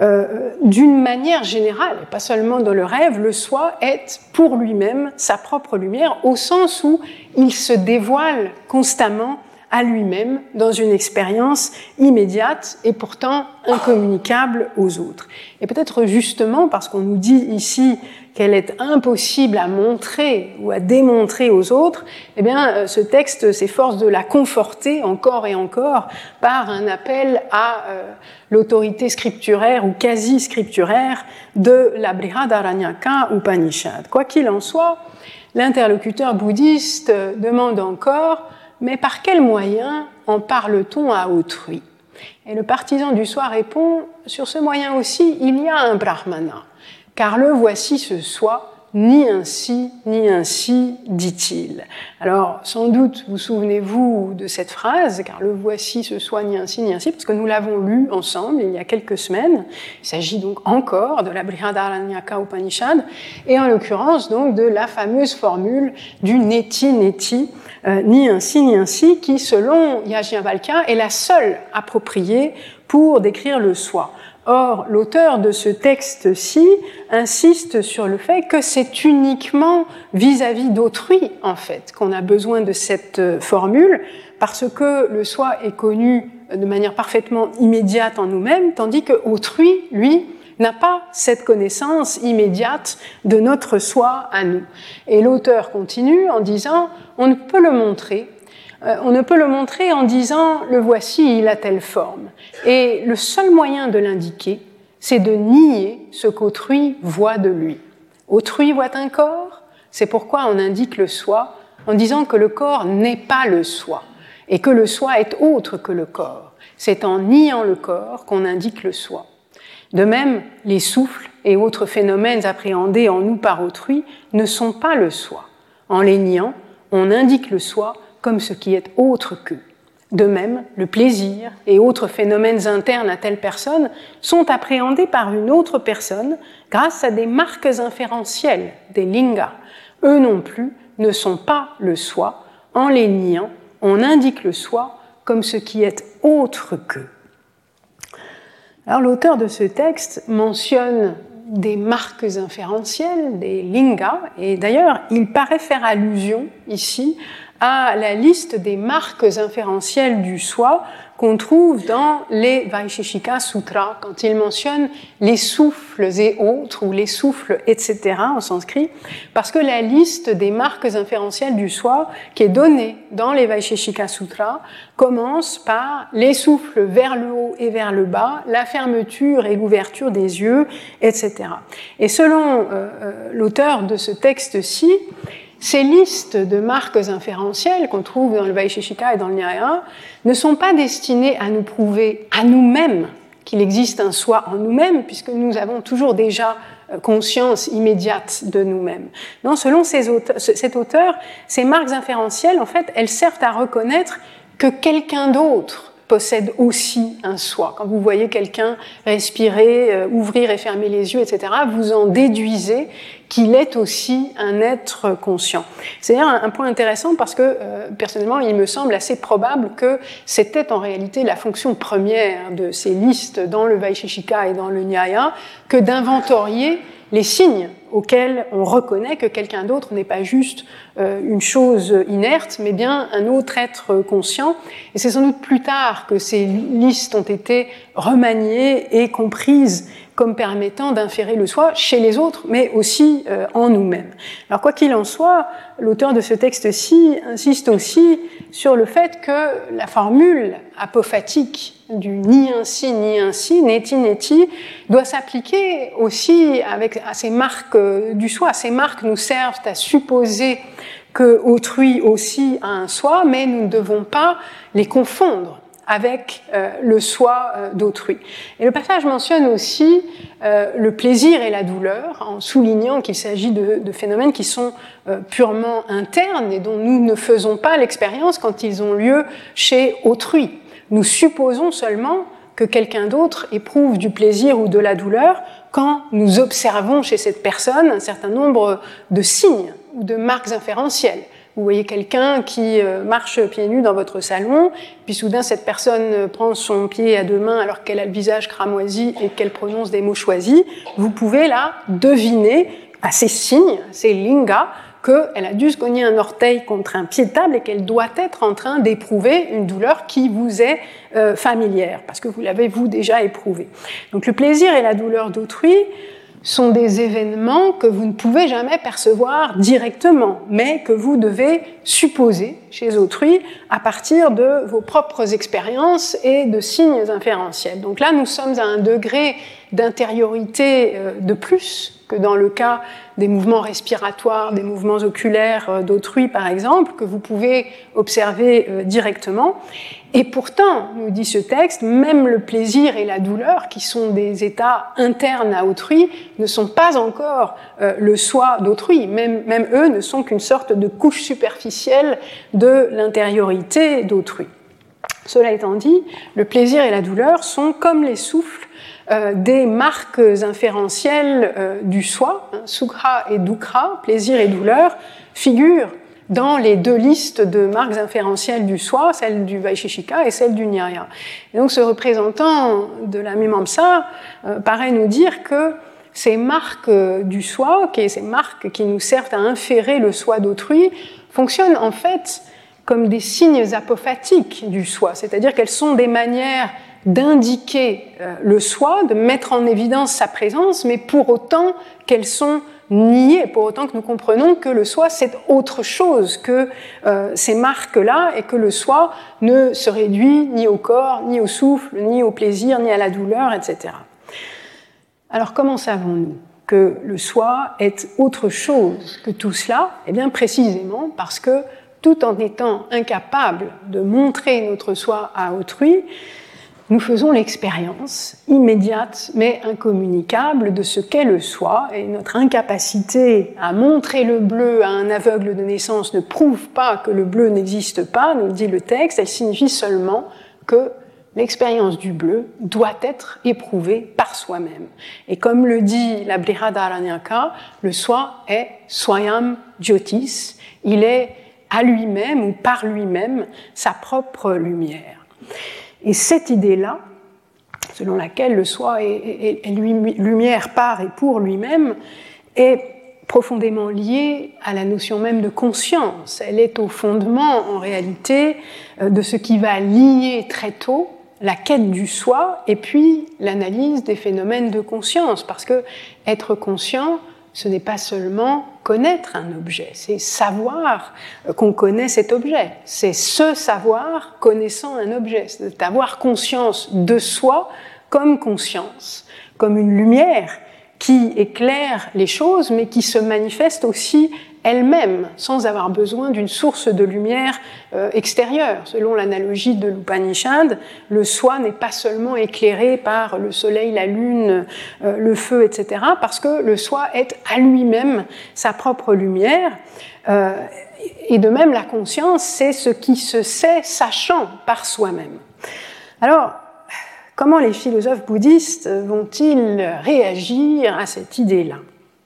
d'une manière générale, et pas seulement dans le rêve, le soi est pour lui-même sa propre lumière, au sens où il se dévoile constamment à lui-même dans une expérience immédiate et pourtant incommunicable aux autres. Et peut-être justement parce qu'on nous dit ici qu'elle est impossible à montrer ou à démontrer aux autres, eh bien, ce texte s'efforce de la conforter encore et encore par un appel à l'autorité scripturaire ou quasi-scripturaire de la Brihadaranyaka Upanishad. Quoi qu'il en soit, l'interlocuteur bouddhiste demande encore « Mais par quels moyens en parle-t-on à autrui ?» Et le partisan du soi répond « Sur ce moyen aussi, il y a un brahmana, car le voici ce soi, ni ainsi, dit-il. » Alors, sans doute, vous souvenez-vous de cette phrase, car le voici ce soi, ni ainsi, parce que nous l'avons lu ensemble il y a quelques semaines. Il s'agit donc encore de la Brihadaranyaka Upanishad, et en l'occurrence donc de la fameuse formule du neti, ni ainsi, qui, selon Yajnavalkya, est la seule appropriée pour décrire le soi. Or, l'auteur de ce texte-ci insiste sur le fait que c'est uniquement vis-à-vis d'autrui, en fait, qu'on a besoin de cette formule, parce que le soi est connu de manière parfaitement immédiate en nous-mêmes, tandis que autrui, lui, n'a pas cette connaissance immédiate de notre soi à nous. Et l'auteur continue en disant « On ne peut le montrer en disant « le voici, il a telle forme ». Et le seul moyen de l'indiquer, c'est de nier ce qu'autrui voit de lui. Autrui voit un corps, c'est pourquoi on indique le soi en disant que le corps n'est pas le soi et que le soi est autre que le corps. C'est en niant le corps qu'on indique le soi. De même, les souffles et autres phénomènes appréhendés en nous par autrui ne sont pas le soi. En les niant, on indique le soi comme ce qui est autre qu'eux. De même, le plaisir et autres phénomènes internes à telle personne sont appréhendés par une autre personne grâce à des marques inférentielles, des lingas. Eux non plus ne sont pas le soi. En les niant, on indique le soi comme ce qui est autre qu'eux. Alors l'auteur de ce texte mentionne des marques inférentielles, des lingas, et d'ailleurs il paraît faire allusion ici à la liste des marques inférentielles du soi qu'on trouve dans les Vaisheshika Sutras, quand il mentionne les souffles et autres, ou les souffles, etc., en sanskrit, parce que la liste des marques inférentielles du soi, qui est donnée dans les Vaisheshika Sutras, commence par les souffles vers le haut et vers le bas, la fermeture et l'ouverture des yeux, etc. Et selon l'auteur de ce texte-ci, ces listes de marques inférentielles qu'on trouve dans le Vaisheshika et dans le Nyaya ne sont pas destinées à nous prouver à nous-mêmes qu'il existe un soi en nous-mêmes, puisque nous avons toujours déjà conscience immédiate de nous-mêmes. Non, selon cet auteur, ces marques inférentielles, en fait, elles servent à reconnaître que quelqu'un d'autre possède aussi un soi. Quand vous voyez quelqu'un respirer, ouvrir et fermer les yeux, etc., vous en déduisez qu'il est aussi un être conscient. C'est un point intéressant parce que, personnellement, il me semble assez probable que c'était en réalité la fonction première de ces listes dans le Vaisheshika et dans le Nyaya que d'inventorier les signes auxquels on reconnaît que quelqu'un d'autre n'est pas juste une chose inerte, mais bien un autre être conscient. Et c'est sans doute plus tard que ces listes ont été remaniées et comprises comme permettant d'inférer le soi chez les autres, mais aussi en nous-mêmes. Alors quoi qu'il en soit, l'auteur de ce texte-ci insiste aussi sur le fait que la formule apophatique du ni ainsi, neti, neti, doit s'appliquer aussi à ces marques du soi. Ces marques nous servent à supposer que autrui aussi a un soi, mais nous ne devons pas les confondre avec le soi d'autrui. Et le passage mentionne aussi le plaisir et la douleur, en soulignant qu'il s'agit de phénomènes qui sont purement internes et dont nous ne faisons pas l'expérience quand ils ont lieu chez autrui. Nous supposons seulement que quelqu'un d'autre éprouve du plaisir ou de la douleur quand nous observons chez cette personne un certain nombre de signes ou de marques inférentielles. Vous voyez quelqu'un qui marche pieds nus dans votre salon, puis soudain cette personne prend son pied à deux mains alors qu'elle a le visage cramoisi et qu'elle prononce des mots choisis. Vous pouvez là deviner à ces signes, ces lingas, qu'elle a dû se cogner un orteil contre un pied de table et qu'elle doit être en train d'éprouver une douleur qui vous est familière, parce que vous l'avez vous déjà éprouvée. Donc le plaisir et la douleur d'autrui sont des événements que vous ne pouvez jamais percevoir directement, mais que vous devez supposer chez autrui à partir de vos propres expériences et de signes inférentiels. Donc là, nous sommes à un degré d'intériorité de plus que dans le cas des mouvements respiratoires, des mouvements oculaires d'autrui, par exemple, que vous pouvez observer directement. Et pourtant, nous dit ce texte, même le plaisir et la douleur, qui sont des états internes à autrui, ne sont pas encore le soi d'autrui. Même eux ne sont qu'une sorte de couche superficielle de l'intériorité d'autrui. Cela étant dit, le plaisir et la douleur sont comme les souffles des marques inférentielles du soi, sukha et dukkha, plaisir et douleur, figurent dans les deux listes de marques inférentielles du soi, celle du Vaisheshika et celle du Nyaya. Et donc ce représentant de la Mimamsa paraît nous dire que ces marques du soi, ces marques qui nous servent à inférer le soi d'autrui, fonctionnent en fait comme des signes apophatiques du soi, c'est-à-dire qu'elles sont des manières d'indiquer le soi, de mettre en évidence sa présence, mais pour autant qu'elles sont niées, pour autant que nous comprenons que le soi c'est autre chose que ces marques-là et que le soi ne se réduit ni au corps, ni au souffle, ni au plaisir, ni à la douleur, etc. Alors comment savons-nous que le soi est autre chose que tout cela? Eh bien précisément parce que tout en étant incapable de montrer notre soi à autrui, nous faisons l'expérience immédiate mais incommunicable de ce qu'est le soi, et notre incapacité à montrer le bleu à un aveugle de naissance ne prouve pas que le bleu n'existe pas, nous dit le texte, elle signifie seulement que l'expérience du bleu doit être éprouvée par soi-même. Et comme le dit la Brihadaranyaka, le soi est Swayam Jyotis, il est à lui-même ou par lui-même sa propre lumière. Et cette idée-là, selon laquelle le soi est lumière par et pour lui-même, est profondément liée à la notion même de conscience. Elle est au fondement, en réalité, de ce qui va lier très tôt la quête du soi et puis l'analyse des phénomènes de conscience. Parce que être conscient, ce n'est pas seulement connaître un objet, c'est savoir qu'on connaît cet objet. C'est se savoir connaissant un objet, c'est avoir conscience de soi comme conscience, comme une lumière qui éclaire les choses, mais qui se manifeste aussi elle-même, sans avoir besoin d'une source de lumière extérieure. Selon l'analogie de l'Upanishad, le soi n'est pas seulement éclairé par le soleil, la lune, le feu, etc., parce que le soi est à lui-même sa propre lumière. Et de même, la conscience, c'est ce qui se sait sachant par soi-même. Alors, comment les philosophes bouddhistes vont-ils réagir à cette idée-là ?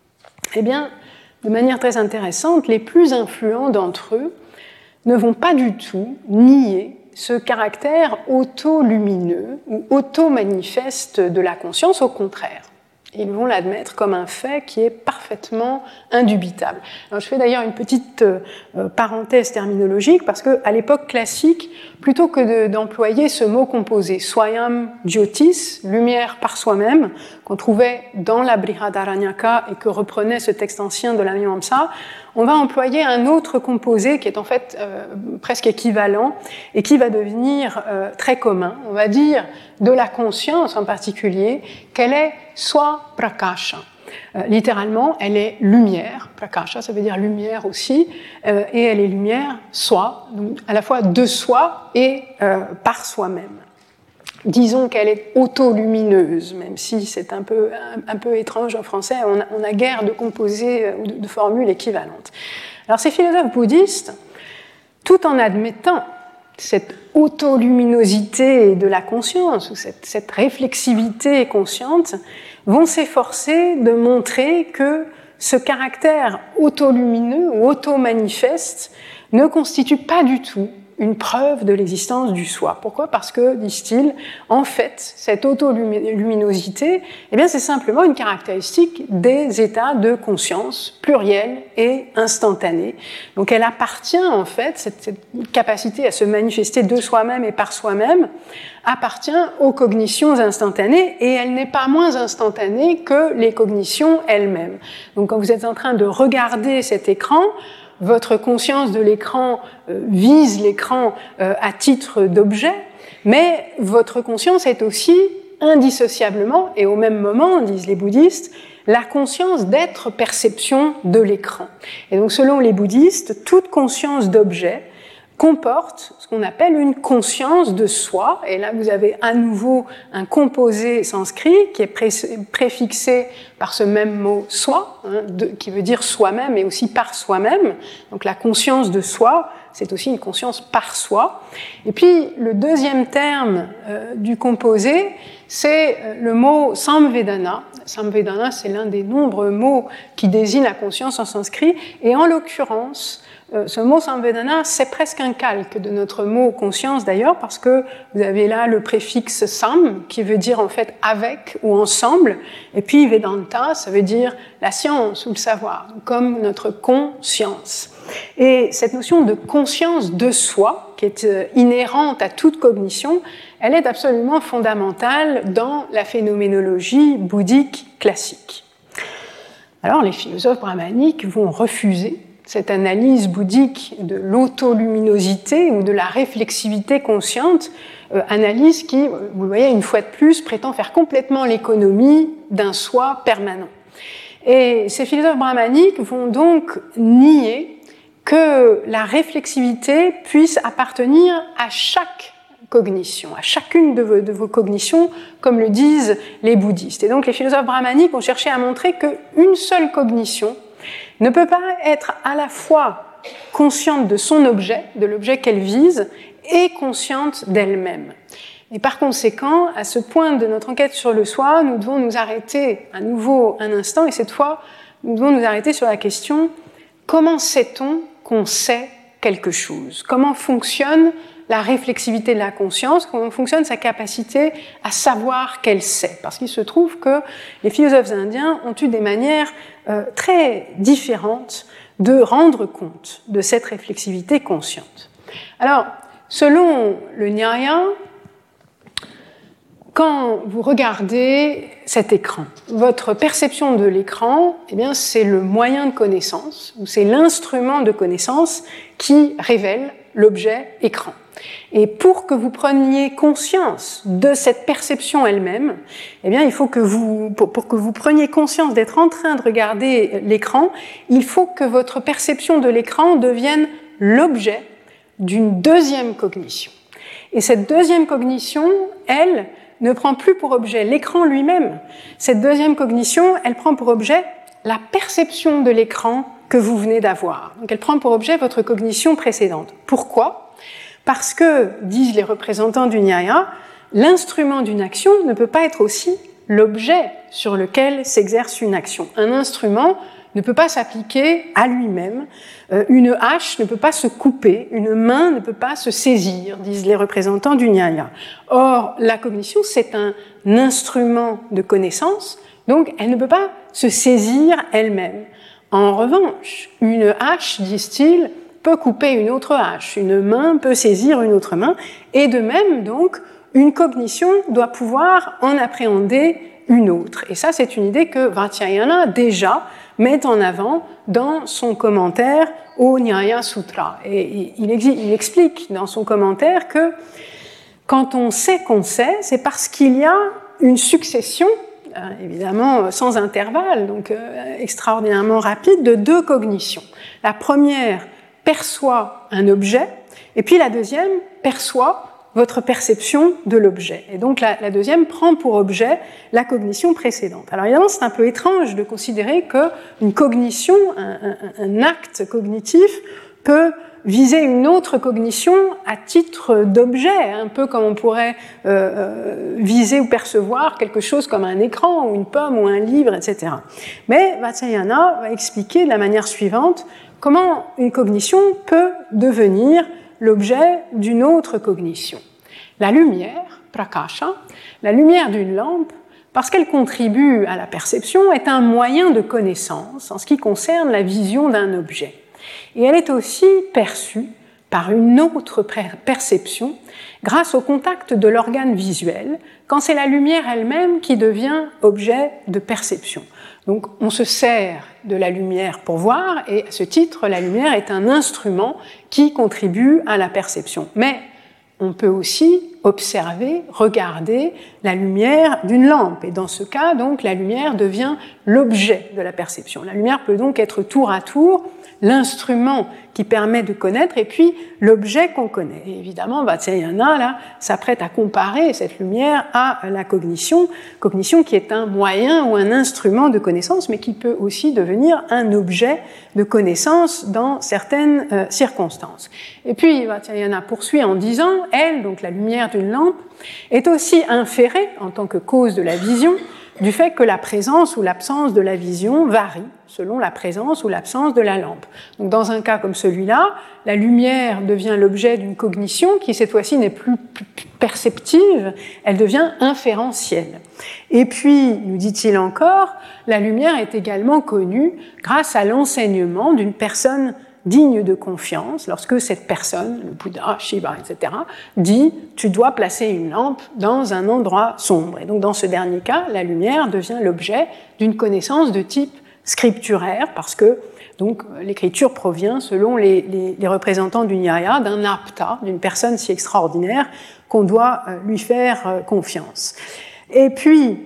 Eh bien, de manière très intéressante, les plus influents d'entre eux ne vont pas du tout nier ce caractère auto-lumineux ou auto-manifeste de la conscience, au contraire. Ils vont l'admettre comme un fait qui est parfaitement indubitable. Alors, je fais d'ailleurs une petite parenthèse terminologique parce qu'à l'époque classique, plutôt que d'employer ce mot composé, swayam jyotis, lumière par soi-même, qu'on trouvait dans la Brihadaranyaka et que reprenait ce texte ancien de la Mimamsa, on va employer un autre composé qui est en fait presque équivalent et qui va devenir très commun. On va dire de la conscience en particulier qu'elle est swa prakasha. Littéralement, elle est lumière, prakasha, ça veut dire lumière aussi, et elle est lumière soi, donc à la fois de soi et par soi-même. Disons qu'elle est auto-lumineuse, même si c'est un peu étrange en français, on a guère de composés ou de formules équivalentes. Alors ces philosophes bouddhistes, tout en admettant cette autoluminosité de la conscience, ou cette réflexivité consciente, vont s'efforcer de montrer que ce caractère autolumineux ou auto-manifeste ne constitue pas du tout une preuve de l'existence du soi. Pourquoi ? Parce que, disent-ils, en fait, cette autoluminosité, eh bien, c'est simplement une caractéristique des états de conscience pluriels et instantanés. Donc, elle appartient, en fait, cette capacité à se manifester de soi-même et par soi-même, appartient aux cognitions instantanées, et elle n'est pas moins instantanée que les cognitions elles-mêmes. Donc, quand vous êtes en train de regarder cet écran, votre conscience de l'écran vise l'écran à titre d'objet, mais votre conscience est aussi indissociablement, et au même moment, disent les bouddhistes, la conscience d'être perception de l'écran. Et donc, selon les bouddhistes, toute conscience d'objet comporte ce qu'on appelle une conscience de soi. Et là, vous avez à nouveau un composé sanskrit qui est préfixé par ce même mot soi, qui veut dire soi-même et aussi par soi-même. Donc la conscience de soi, c'est aussi une conscience par soi. Et puis, le deuxième terme du composé, c'est le mot samvedana. Samvedana, c'est l'un des nombreux mots qui désignent la conscience en sanskrit. Et en l'occurrence, ce mot samvedana, c'est presque un calque de notre mot conscience d'ailleurs, parce que vous avez là le préfixe sam, qui veut dire en fait avec ou ensemble, et puis vedanta, ça veut dire la science ou le savoir, comme notre conscience. Et cette notion de conscience de soi, qui est inhérente à toute cognition, elle est absolument fondamentale dans la phénoménologie bouddhique classique. Alors les philosophes brahmaniques vont refuser cette analyse bouddhique de l'autoluminosité ou de la réflexivité consciente, analyse qui, vous le voyez une fois de plus, prétend faire complètement l'économie d'un soi permanent. Et ces philosophes brahmaniques vont donc nier que la réflexivité puisse appartenir à chaque cognition, à chacune de vos cognitions, comme le disent les bouddhistes. Et donc les philosophes brahmaniques ont cherché à montrer qu'une seule cognition ne peut pas être à la fois consciente de son objet, de l'objet qu'elle vise, et consciente d'elle-même. Et par conséquent, à ce point de notre enquête sur le soi, nous devons nous arrêter à nouveau un instant, et cette fois, nous devons nous arrêter sur la question: comment sait-on qu'on sait quelque chose ? Comment fonctionne la réflexivité de la conscience, comment fonctionne sa capacité à savoir qu'elle sait. Parce qu'il se trouve que les philosophes indiens ont eu des manières très différentes de rendre compte de cette réflexivité consciente. Alors, selon le Nyaya, quand vous regardez cet écran, votre perception de l'écran, eh bien, c'est le moyen de connaissance, ou c'est l'instrument de connaissance qui révèle l'objet écran. Et pour que vous preniez conscience de cette perception elle-même, eh bien, il faut que pour que vous preniez conscience d'être en train de regarder l'écran, il faut que votre perception de l'écran devienne l'objet d'une deuxième cognition. Et cette deuxième cognition, elle, ne prend plus pour objet l'écran lui-même. Cette deuxième cognition, elle prend pour objet la perception de l'écran que vous venez d'avoir. Donc elle prend pour objet votre cognition précédente. Pourquoi ? Parce que, disent les représentants du Nyaya, l'instrument d'une action ne peut pas être aussi l'objet sur lequel s'exerce une action. Un instrument ne peut pas s'appliquer à lui-même, une hache ne peut pas se couper, une main ne peut pas se saisir, disent les représentants du Nyaya. Or, la cognition, c'est un instrument de connaissance, donc elle ne peut pas se saisir elle-même. En revanche, une hache, disent-ils, peut couper une autre hache, une main peut saisir une autre main, et de même, donc, une cognition doit pouvoir en appréhender une autre. Et ça, c'est une idée que Vatsyayana, déjà, met en avant dans son commentaire au Nyaya Sutra. Et il explique dans son commentaire que quand on sait qu'on sait, c'est parce qu'il y a une succession, évidemment sans intervalle, donc extraordinairement rapide, de deux cognitions. La première perçoit un objet, et puis la deuxième perçoit votre perception de l'objet. Et donc la deuxième prend pour objet la cognition précédente. Alors évidemment, c'est un peu étrange de considérer qu'une cognition, un acte cognitif, peut viser une autre cognition à titre d'objet, un peu comme on pourrait viser ou percevoir quelque chose comme un écran, ou une pomme, ou un livre, etc. Mais Vatsyayana va expliquer de la manière suivante comment une cognition peut devenir l'objet d'une autre cognition. La lumière, prakasha, la lumière d'une lampe, parce qu'elle contribue à la perception, est un moyen de connaissance en ce qui concerne la vision d'un objet. Et elle est aussi perçue par une autre perception grâce au contact de l'organe visuel, quand c'est la lumière elle-même qui devient objet de perception. Donc on se sert de la lumière pour voir, et à ce titre, la lumière est un instrument qui contribue à la perception. Mais on peut aussi observer, regarder la lumière d'une lampe. Et dans ce cas, donc, la lumière devient l'objet de la perception. La lumière peut donc être tour à tour l'instrument qui permet de connaître et puis l'objet qu'on connaît. Et évidemment, Vatsyayana, là, s'apprête à comparer cette lumière à la cognition qui est un moyen ou un instrument de connaissance, mais qui peut aussi devenir un objet de connaissance dans certaines circonstances. Et puis, Vatsyayana poursuit en disant, elle, donc la lumière d'une lampe, est aussi inférée en tant que cause de la vision du fait que la présence ou l'absence de la vision varie selon la présence ou l'absence de la lampe. Donc dans un cas comme celui-là, la lumière devient l'objet d'une cognition qui cette fois-ci n'est plus perceptive, elle devient inférentielle. Et puis, nous dit-il encore, la lumière est également connue grâce à l'enseignement d'une personne digne de confiance, lorsque cette personne, le Bouddha, Shiva, etc., dit « tu dois placer une lampe dans un endroit sombre ». Et donc dans ce dernier cas, la lumière devient l'objet d'une connaissance de type scripturaire, parce que donc l'écriture provient, selon les représentants du Nyaya, d'un apta, d'une personne si extraordinaire qu'on doit lui faire confiance. Et puis,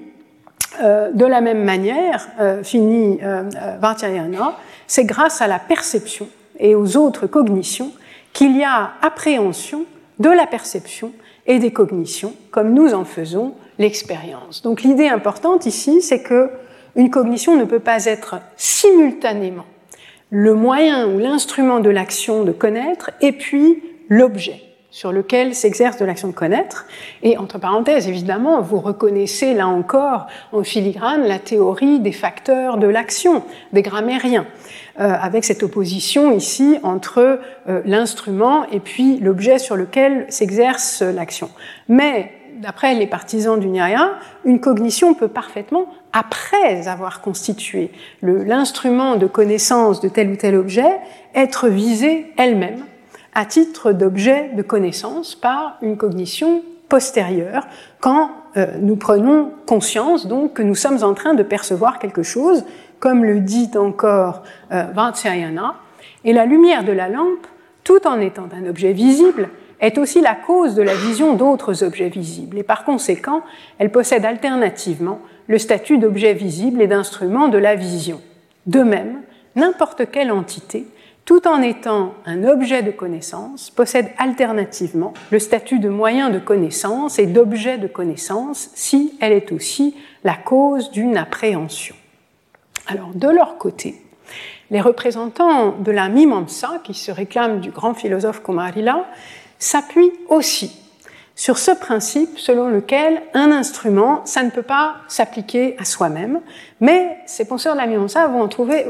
de la même manière, finit Vatsyayana, c'est grâce à la perception et aux autres cognitions qu'il y a appréhension de la perception et des cognitions, comme nous en faisons l'expérience. Donc l'idée importante ici, c'est que une cognition ne peut pas être simultanément le moyen ou l'instrument de l'action de connaître et puis l'objet sur lequel s'exerce de l'action de connaître. Et entre parenthèses, évidemment, vous reconnaissez là encore en filigrane la théorie des facteurs de l'action, des grammairiens, avec cette opposition ici entre l'instrument et puis l'objet sur lequel s'exerce l'action. Mais d'après les partisans du Nyaya, une cognition peut parfaitement, après avoir constitué l'instrument de connaissance de tel ou tel objet, être visée elle-même à titre d'objet de connaissance par une cognition postérieure, quand nous prenons conscience donc que nous sommes en train de percevoir quelque chose, comme le dit encore Vatsyayana, et la lumière de la lampe, tout en étant un objet visible, est aussi la cause de la vision d'autres objets visibles, et par conséquent, elle possède alternativement le statut d'objet visible et d'instrument de la vision. De même, n'importe quelle entité, tout en étant un objet de connaissance, possède alternativement le statut de moyen de connaissance et d'objet de connaissance si elle est aussi la cause d'une appréhension. Alors, de leur côté, les représentants de la Mimamsa, qui se réclament du grand philosophe Kumarila, s'appuient aussi sur ce principe selon lequel un instrument, ça ne peut pas s'appliquer à soi-même, mais ces penseurs de la Mimamsa vont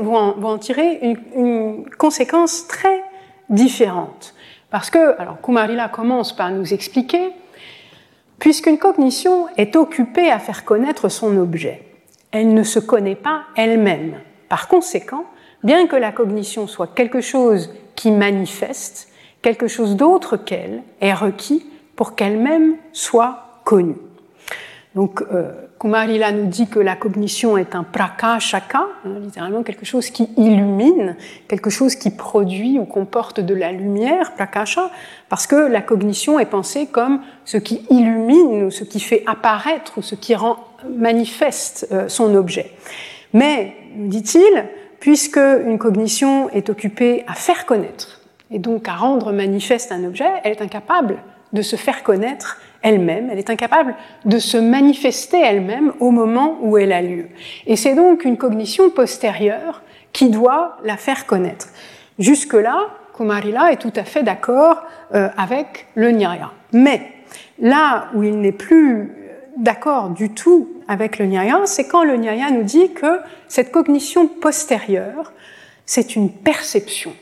en tirer une conséquence très différente. Parce que, alors Kumarila commence par nous expliquer, puisqu'une cognition est occupée à faire connaître son objet, elle ne se connaît pas elle-même. Par conséquent, bien que la cognition soit quelque chose qui manifeste, quelque chose d'autre qu'elle est requis pour qu'elle-même soit connue. Donc, Kumarila nous dit que la cognition est un prakashaka, littéralement quelque chose qui illumine, quelque chose qui produit ou comporte de la lumière, prakasha, parce que la cognition est pensée comme ce qui illumine ou ce qui fait apparaître ou ce qui rend manifeste son objet. Mais, nous dit-il, puisque une cognition est occupée à faire connaître et donc à rendre manifeste un objet, elle est incapable de se faire connaître elle-même, elle est incapable de se manifester elle-même au moment où elle a lieu. Et c'est donc une cognition postérieure qui doit la faire connaître. Jusque-là, Kumarila est tout à fait d'accord avec le Nyaya. Mais là où il n'est plus d'accord du tout avec le Nyaya, c'est quand le Nyaya nous dit que cette cognition postérieure, c'est une perception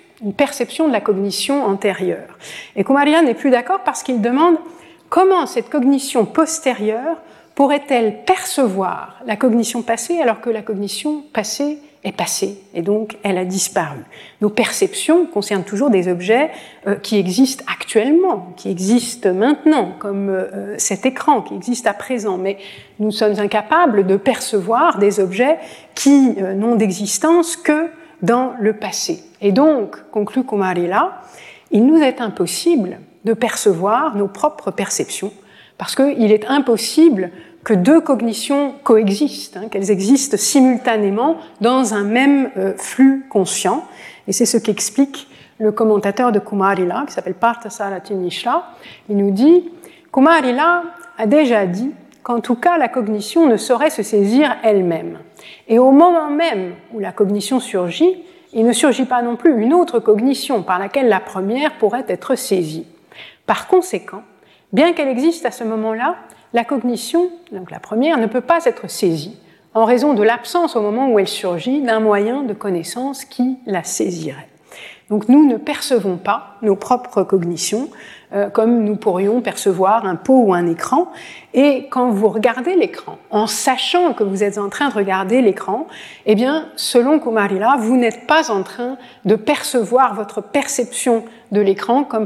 de la cognition antérieure. Et Kumarila n'est plus d'accord parce qu'il demande comment cette cognition postérieure pourrait-elle percevoir la cognition passée alors que la cognition passée est passée et donc elle a disparu. Nos perceptions concernent toujours des objets qui existent actuellement, qui existent maintenant, comme cet écran qui existe à présent, mais nous sommes incapables de percevoir des objets qui n'ont d'existence que dans le passé. Et donc, conclut Kumarila, il nous est impossible de percevoir nos propres perceptions, parce qu'il est impossible que deux cognitions coexistent, qu'elles existent simultanément dans un même flux conscient. Et c'est ce qu'explique le commentateur de Kumarila, qui s'appelle Parthasarathi Mishra. Il nous dit « Kumarila a déjà dit qu'en tout cas la cognition ne saurait se saisir elle-même. Et au moment même où la cognition surgit, il ne surgit pas non plus une autre cognition par laquelle la première pourrait être saisie. Par conséquent, bien qu'elle existe à ce moment-là, la cognition, donc la première, ne peut pas être saisie en raison de l'absence au moment où elle surgit d'un moyen de connaissance qui la saisirait. Donc nous ne percevons pas nos propres cognitions comme nous pourrions percevoir un pot ou un écran. Et quand vous regardez l'écran, en sachant que vous êtes en train de regarder l'écran, eh bien, selon Kumarila, vous n'êtes pas en train de percevoir votre perception de l'écran comme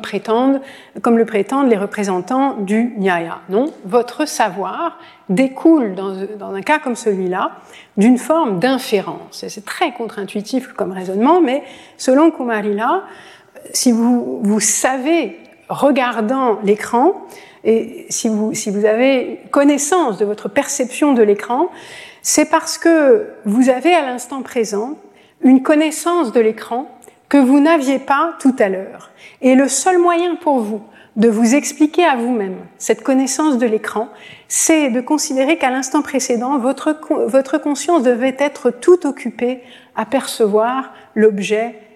le prétendent les représentants du Nyaya. Non, votre savoir découle, dans un cas comme celui-là, d'une forme d'inférence. Et c'est très contre-intuitif comme raisonnement, mais selon Kumarila, si vous savez, regardant l'écran, et si vous avez connaissance de votre perception de l'écran, c'est parce que vous avez à l'instant présent une connaissance de l'écran que vous n'aviez pas tout à l'heure. Et le seul moyen pour vous de vous expliquer à vous-même cette connaissance de l'écran, c'est de considérer qu'à l'instant précédent, votre conscience devait être tout occupée à percevoir l'objet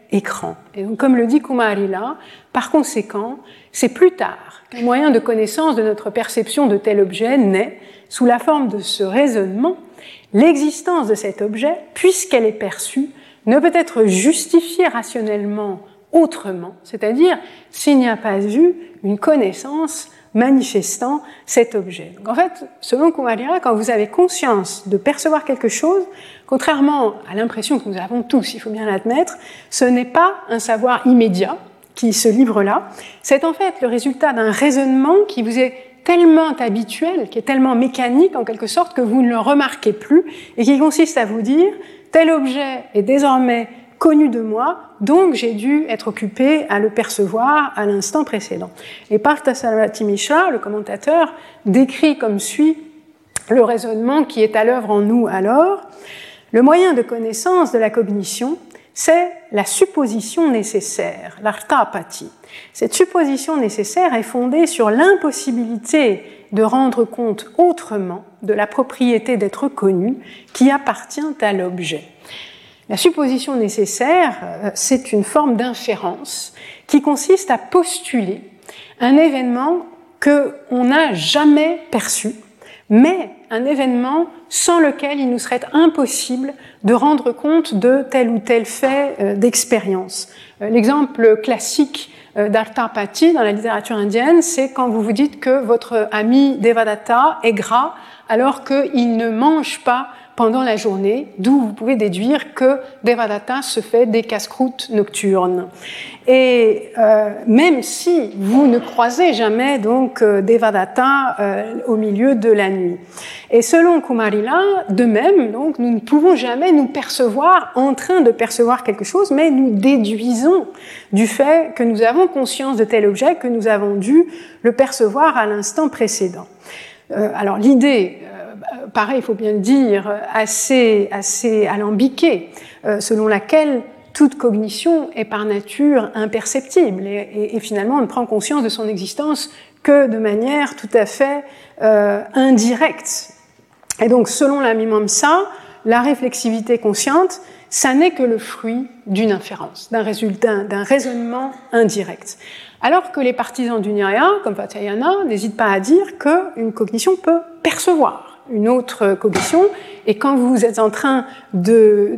écran. Et donc, comme le dit Kumarila, par conséquent, c'est plus tard qu'un moyen de connaissance de notre perception de tel objet naît sous la forme de ce raisonnement. L'existence de cet objet, puisqu'elle est perçue, ne peut être justifiée rationnellement autrement, c'est-à-dire s'il n'y a pas eu une connaissance manifestant cet objet. Donc en fait, selon Kumarila, quand vous avez conscience de percevoir quelque chose, contrairement à l'impression que nous avons tous, il faut bien l'admettre, ce n'est pas un savoir immédiat qui se livre là, c'est en fait le résultat d'un raisonnement qui vous est tellement habituel, qui est tellement mécanique en quelque sorte que vous ne le remarquez plus et qui consiste à vous dire tel objet est désormais connu de moi, donc j'ai dû être occupé à le percevoir à l'instant précédent. Et Parthasarathi Mishra, le commentateur, décrit comme suit le raisonnement qui est à l'œuvre en nous alors. Le moyen de connaissance de la cognition, c'est la supposition nécessaire, l'arthapati. Cette supposition nécessaire est fondée sur l'impossibilité de rendre compte autrement de la propriété d'être connu qui appartient à l'objet. La supposition nécessaire, c'est une forme d'inférence qui consiste à postuler un événement qu'on n'a jamais perçu, mais un événement sans lequel il nous serait impossible de rendre compte de tel ou tel fait d'expérience. L'exemple classique d'arthapati dans la littérature indienne, c'est quand vous vous dites que votre ami Devadatta est gras alors qu'il ne mange pas pendant la journée, d'où vous pouvez déduire que Devadatta se fait des casse-croûtes nocturnes. Et même si vous ne croisez jamais donc Devadatta au milieu de la nuit. Et selon Kumarila, de même, donc nous ne pouvons jamais nous percevoir en train de percevoir quelque chose, mais nous déduisons du fait que nous avons conscience de tel objet que nous avons dû le percevoir à l'instant précédent. Alors l'idée pareil, il faut bien le dire, assez alambiquée, selon laquelle toute cognition est par nature imperceptible et finalement on ne prend conscience de son existence que de manière tout à fait indirecte. Et donc, selon la Mimamsa, la réflexivité consciente, ça n'est que le fruit d'une inférence, d'un résultat, d'un raisonnement indirect. Alors que les partisans du Nyaya, comme Vatsyayana, n'hésitent pas à dire qu'une cognition peut percevoir une autre cognition, et quand vous êtes en train de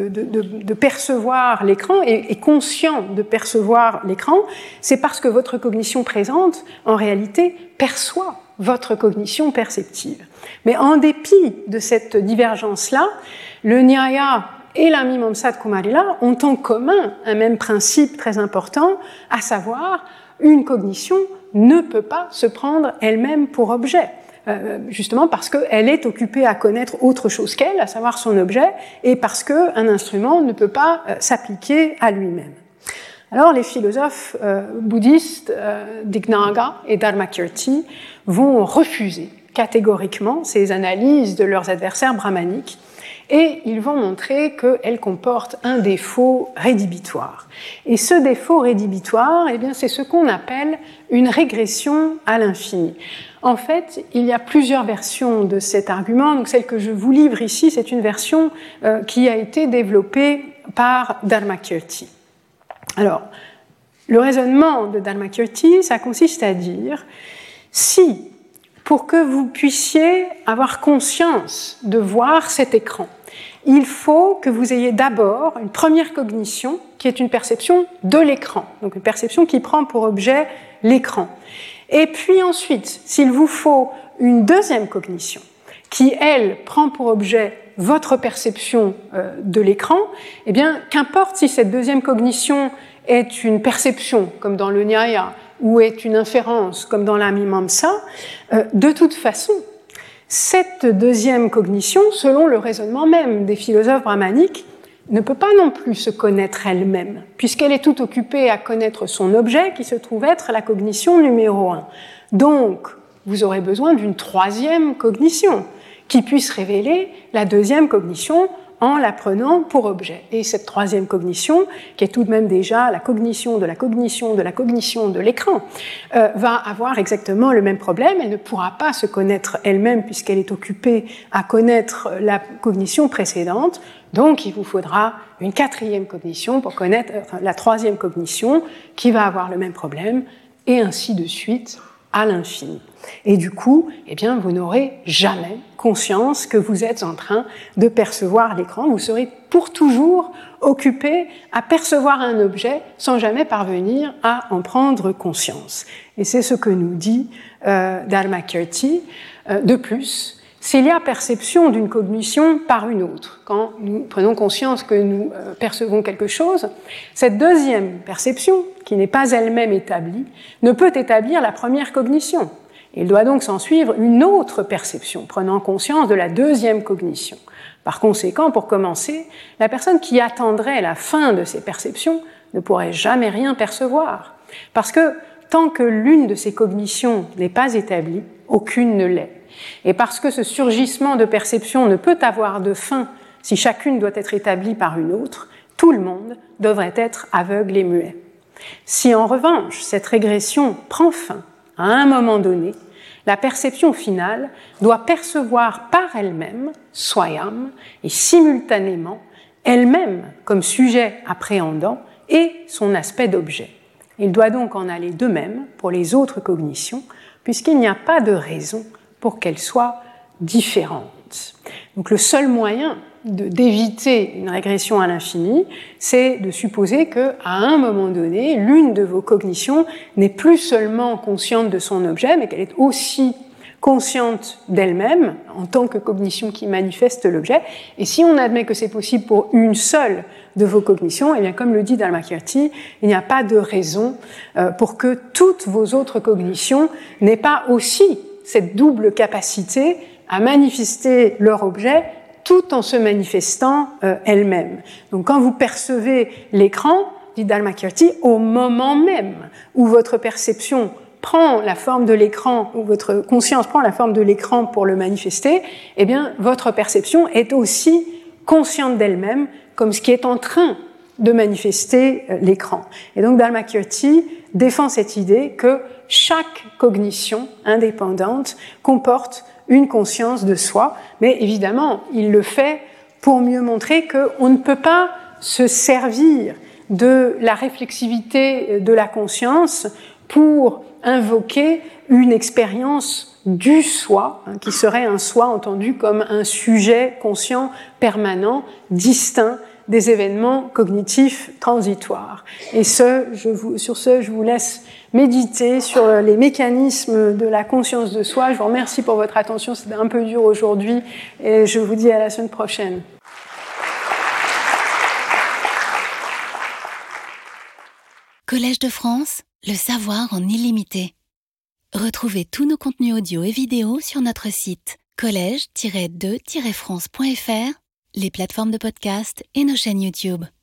percevoir l'écran, et conscient de percevoir l'écran, c'est parce que votre cognition présente, en réalité, perçoit votre cognition perceptive. Mais en dépit de cette divergence-là, le Nyaya et la Mimamsa de Kumarila ont en commun un même principe très important, à savoir, une cognition ne peut pas se prendre elle-même pour objet. Justement parce qu'elle est occupée à connaître autre chose qu'elle, à savoir son objet, et parce qu'un instrument ne peut pas s'appliquer à lui-même. Alors les philosophes bouddhistes Dignaga et Dharmakirti vont refuser catégoriquement ces analyses de leurs adversaires brahmaniques, et ils vont montrer qu'elles comportent un défaut rédhibitoire. Et ce défaut rédhibitoire, eh bien, c'est ce qu'on appelle une régression à l'infini. En fait, il y a plusieurs versions de cet argument. Donc, celle que je vous livre ici, c'est une version qui a été développée par Dharmakirti. Alors, le raisonnement de Dharmakirti, ça consiste à dire, si, pour que vous puissiez avoir conscience de voir cet écran, il faut que vous ayez d'abord une première cognition qui est une perception de l'écran, donc une perception qui prend pour objet l'écran. Et puis ensuite, s'il vous faut une deuxième cognition qui, elle, prend pour objet votre perception de l'écran, eh bien, qu'importe si cette deuxième cognition est une perception, comme dans le Nyaya, ou est une inférence, comme dans la Mimamsa, de toute façon, cette deuxième cognition, selon le raisonnement même des philosophes brahmaniques, ne peut pas non plus se connaître elle-même, puisqu'elle est toute occupée à connaître son objet, qui se trouve être la cognition numéro 1. Donc, vous aurez besoin d'une troisième cognition, qui puisse révéler la deuxième cognition en la prenant pour objet. Et cette troisième cognition, qui est tout de même déjà la cognition de la cognition de la cognition de l'écran, va avoir exactement le même problème. Elle ne pourra pas se connaître elle-même puisqu'elle est occupée à connaître la cognition précédente. Donc, il vous faudra une quatrième cognition pour connaître la troisième cognition qui va avoir le même problème, et ainsi de suite à l'infini. Et du coup, eh bien, vous n'aurez jamais conscience que vous êtes en train de percevoir l'écran. Vous serez pour toujours occupé à percevoir un objet sans jamais parvenir à en prendre conscience. Et c'est ce que nous dit Dharmakirti. De plus, s'il y a perception d'une cognition par une autre, quand nous prenons conscience que nous percevons quelque chose, cette deuxième perception, qui n'est pas elle-même établie, ne peut établir la première cognition. Il doit donc s'en suivre une autre perception, prenant conscience de la deuxième cognition. Par conséquent, pour commencer, la personne qui attendrait la fin de ces perceptions ne pourrait jamais rien percevoir, parce que tant que l'une de ces cognitions n'est pas établie, aucune ne l'est. Et parce que ce surgissement de perception ne peut avoir de fin si chacune doit être établie par une autre, tout le monde devrait être aveugle et muet. Si en revanche cette régression prend fin à un moment donné, la perception finale doit percevoir par elle-même, swayam, et simultanément, elle-même comme sujet appréhendant et son aspect d'objet. Il doit donc en aller de même pour les autres cognitions, puisqu'il n'y a pas de raison pour qu'elles soient différentes. Donc le seul moyen d'éviter une régression à l'infini, c'est de supposer qu'à un moment donné, l'une de vos cognitions n'est plus seulement consciente de son objet, mais qu'elle est aussi consciente d'elle-même en tant que cognition qui manifeste l'objet. Et si on admet que c'est possible pour une seule de vos cognitions, eh bien, comme le dit Dharmakirti, il n'y a pas de raison pour que toutes vos autres cognitions n'aient pas aussi cette double capacité à manifester leur objet tout en se manifestant elle-même. Donc quand vous percevez l'écran, dit Dharmakirti, au moment même où votre perception prend la forme de l'écran, où votre conscience prend la forme de l'écran pour le manifester, eh bien votre perception est aussi consciente d'elle-même comme ce qui est en train de manifester l'écran. Et donc Dharmakirti défend cette idée que chaque cognition indépendante comporte une conscience de soi, mais évidemment, il le fait pour mieux montrer qu'on ne peut pas se servir de la réflexivité de la conscience pour invoquer une expérience du soi, qui serait un soi entendu comme un sujet conscient permanent, distinct des événements cognitifs transitoires. Et sur ce, je vous laisse méditer sur les mécanismes de la conscience de soi. Je vous remercie pour votre attention, c'était un peu dur aujourd'hui, et je vous dis à la semaine prochaine. Collège de France, le savoir en illimité. Retrouvez tous nos contenus audio et vidéos sur notre site collège-2-france.fr, les plateformes de podcast et nos chaînes YouTube.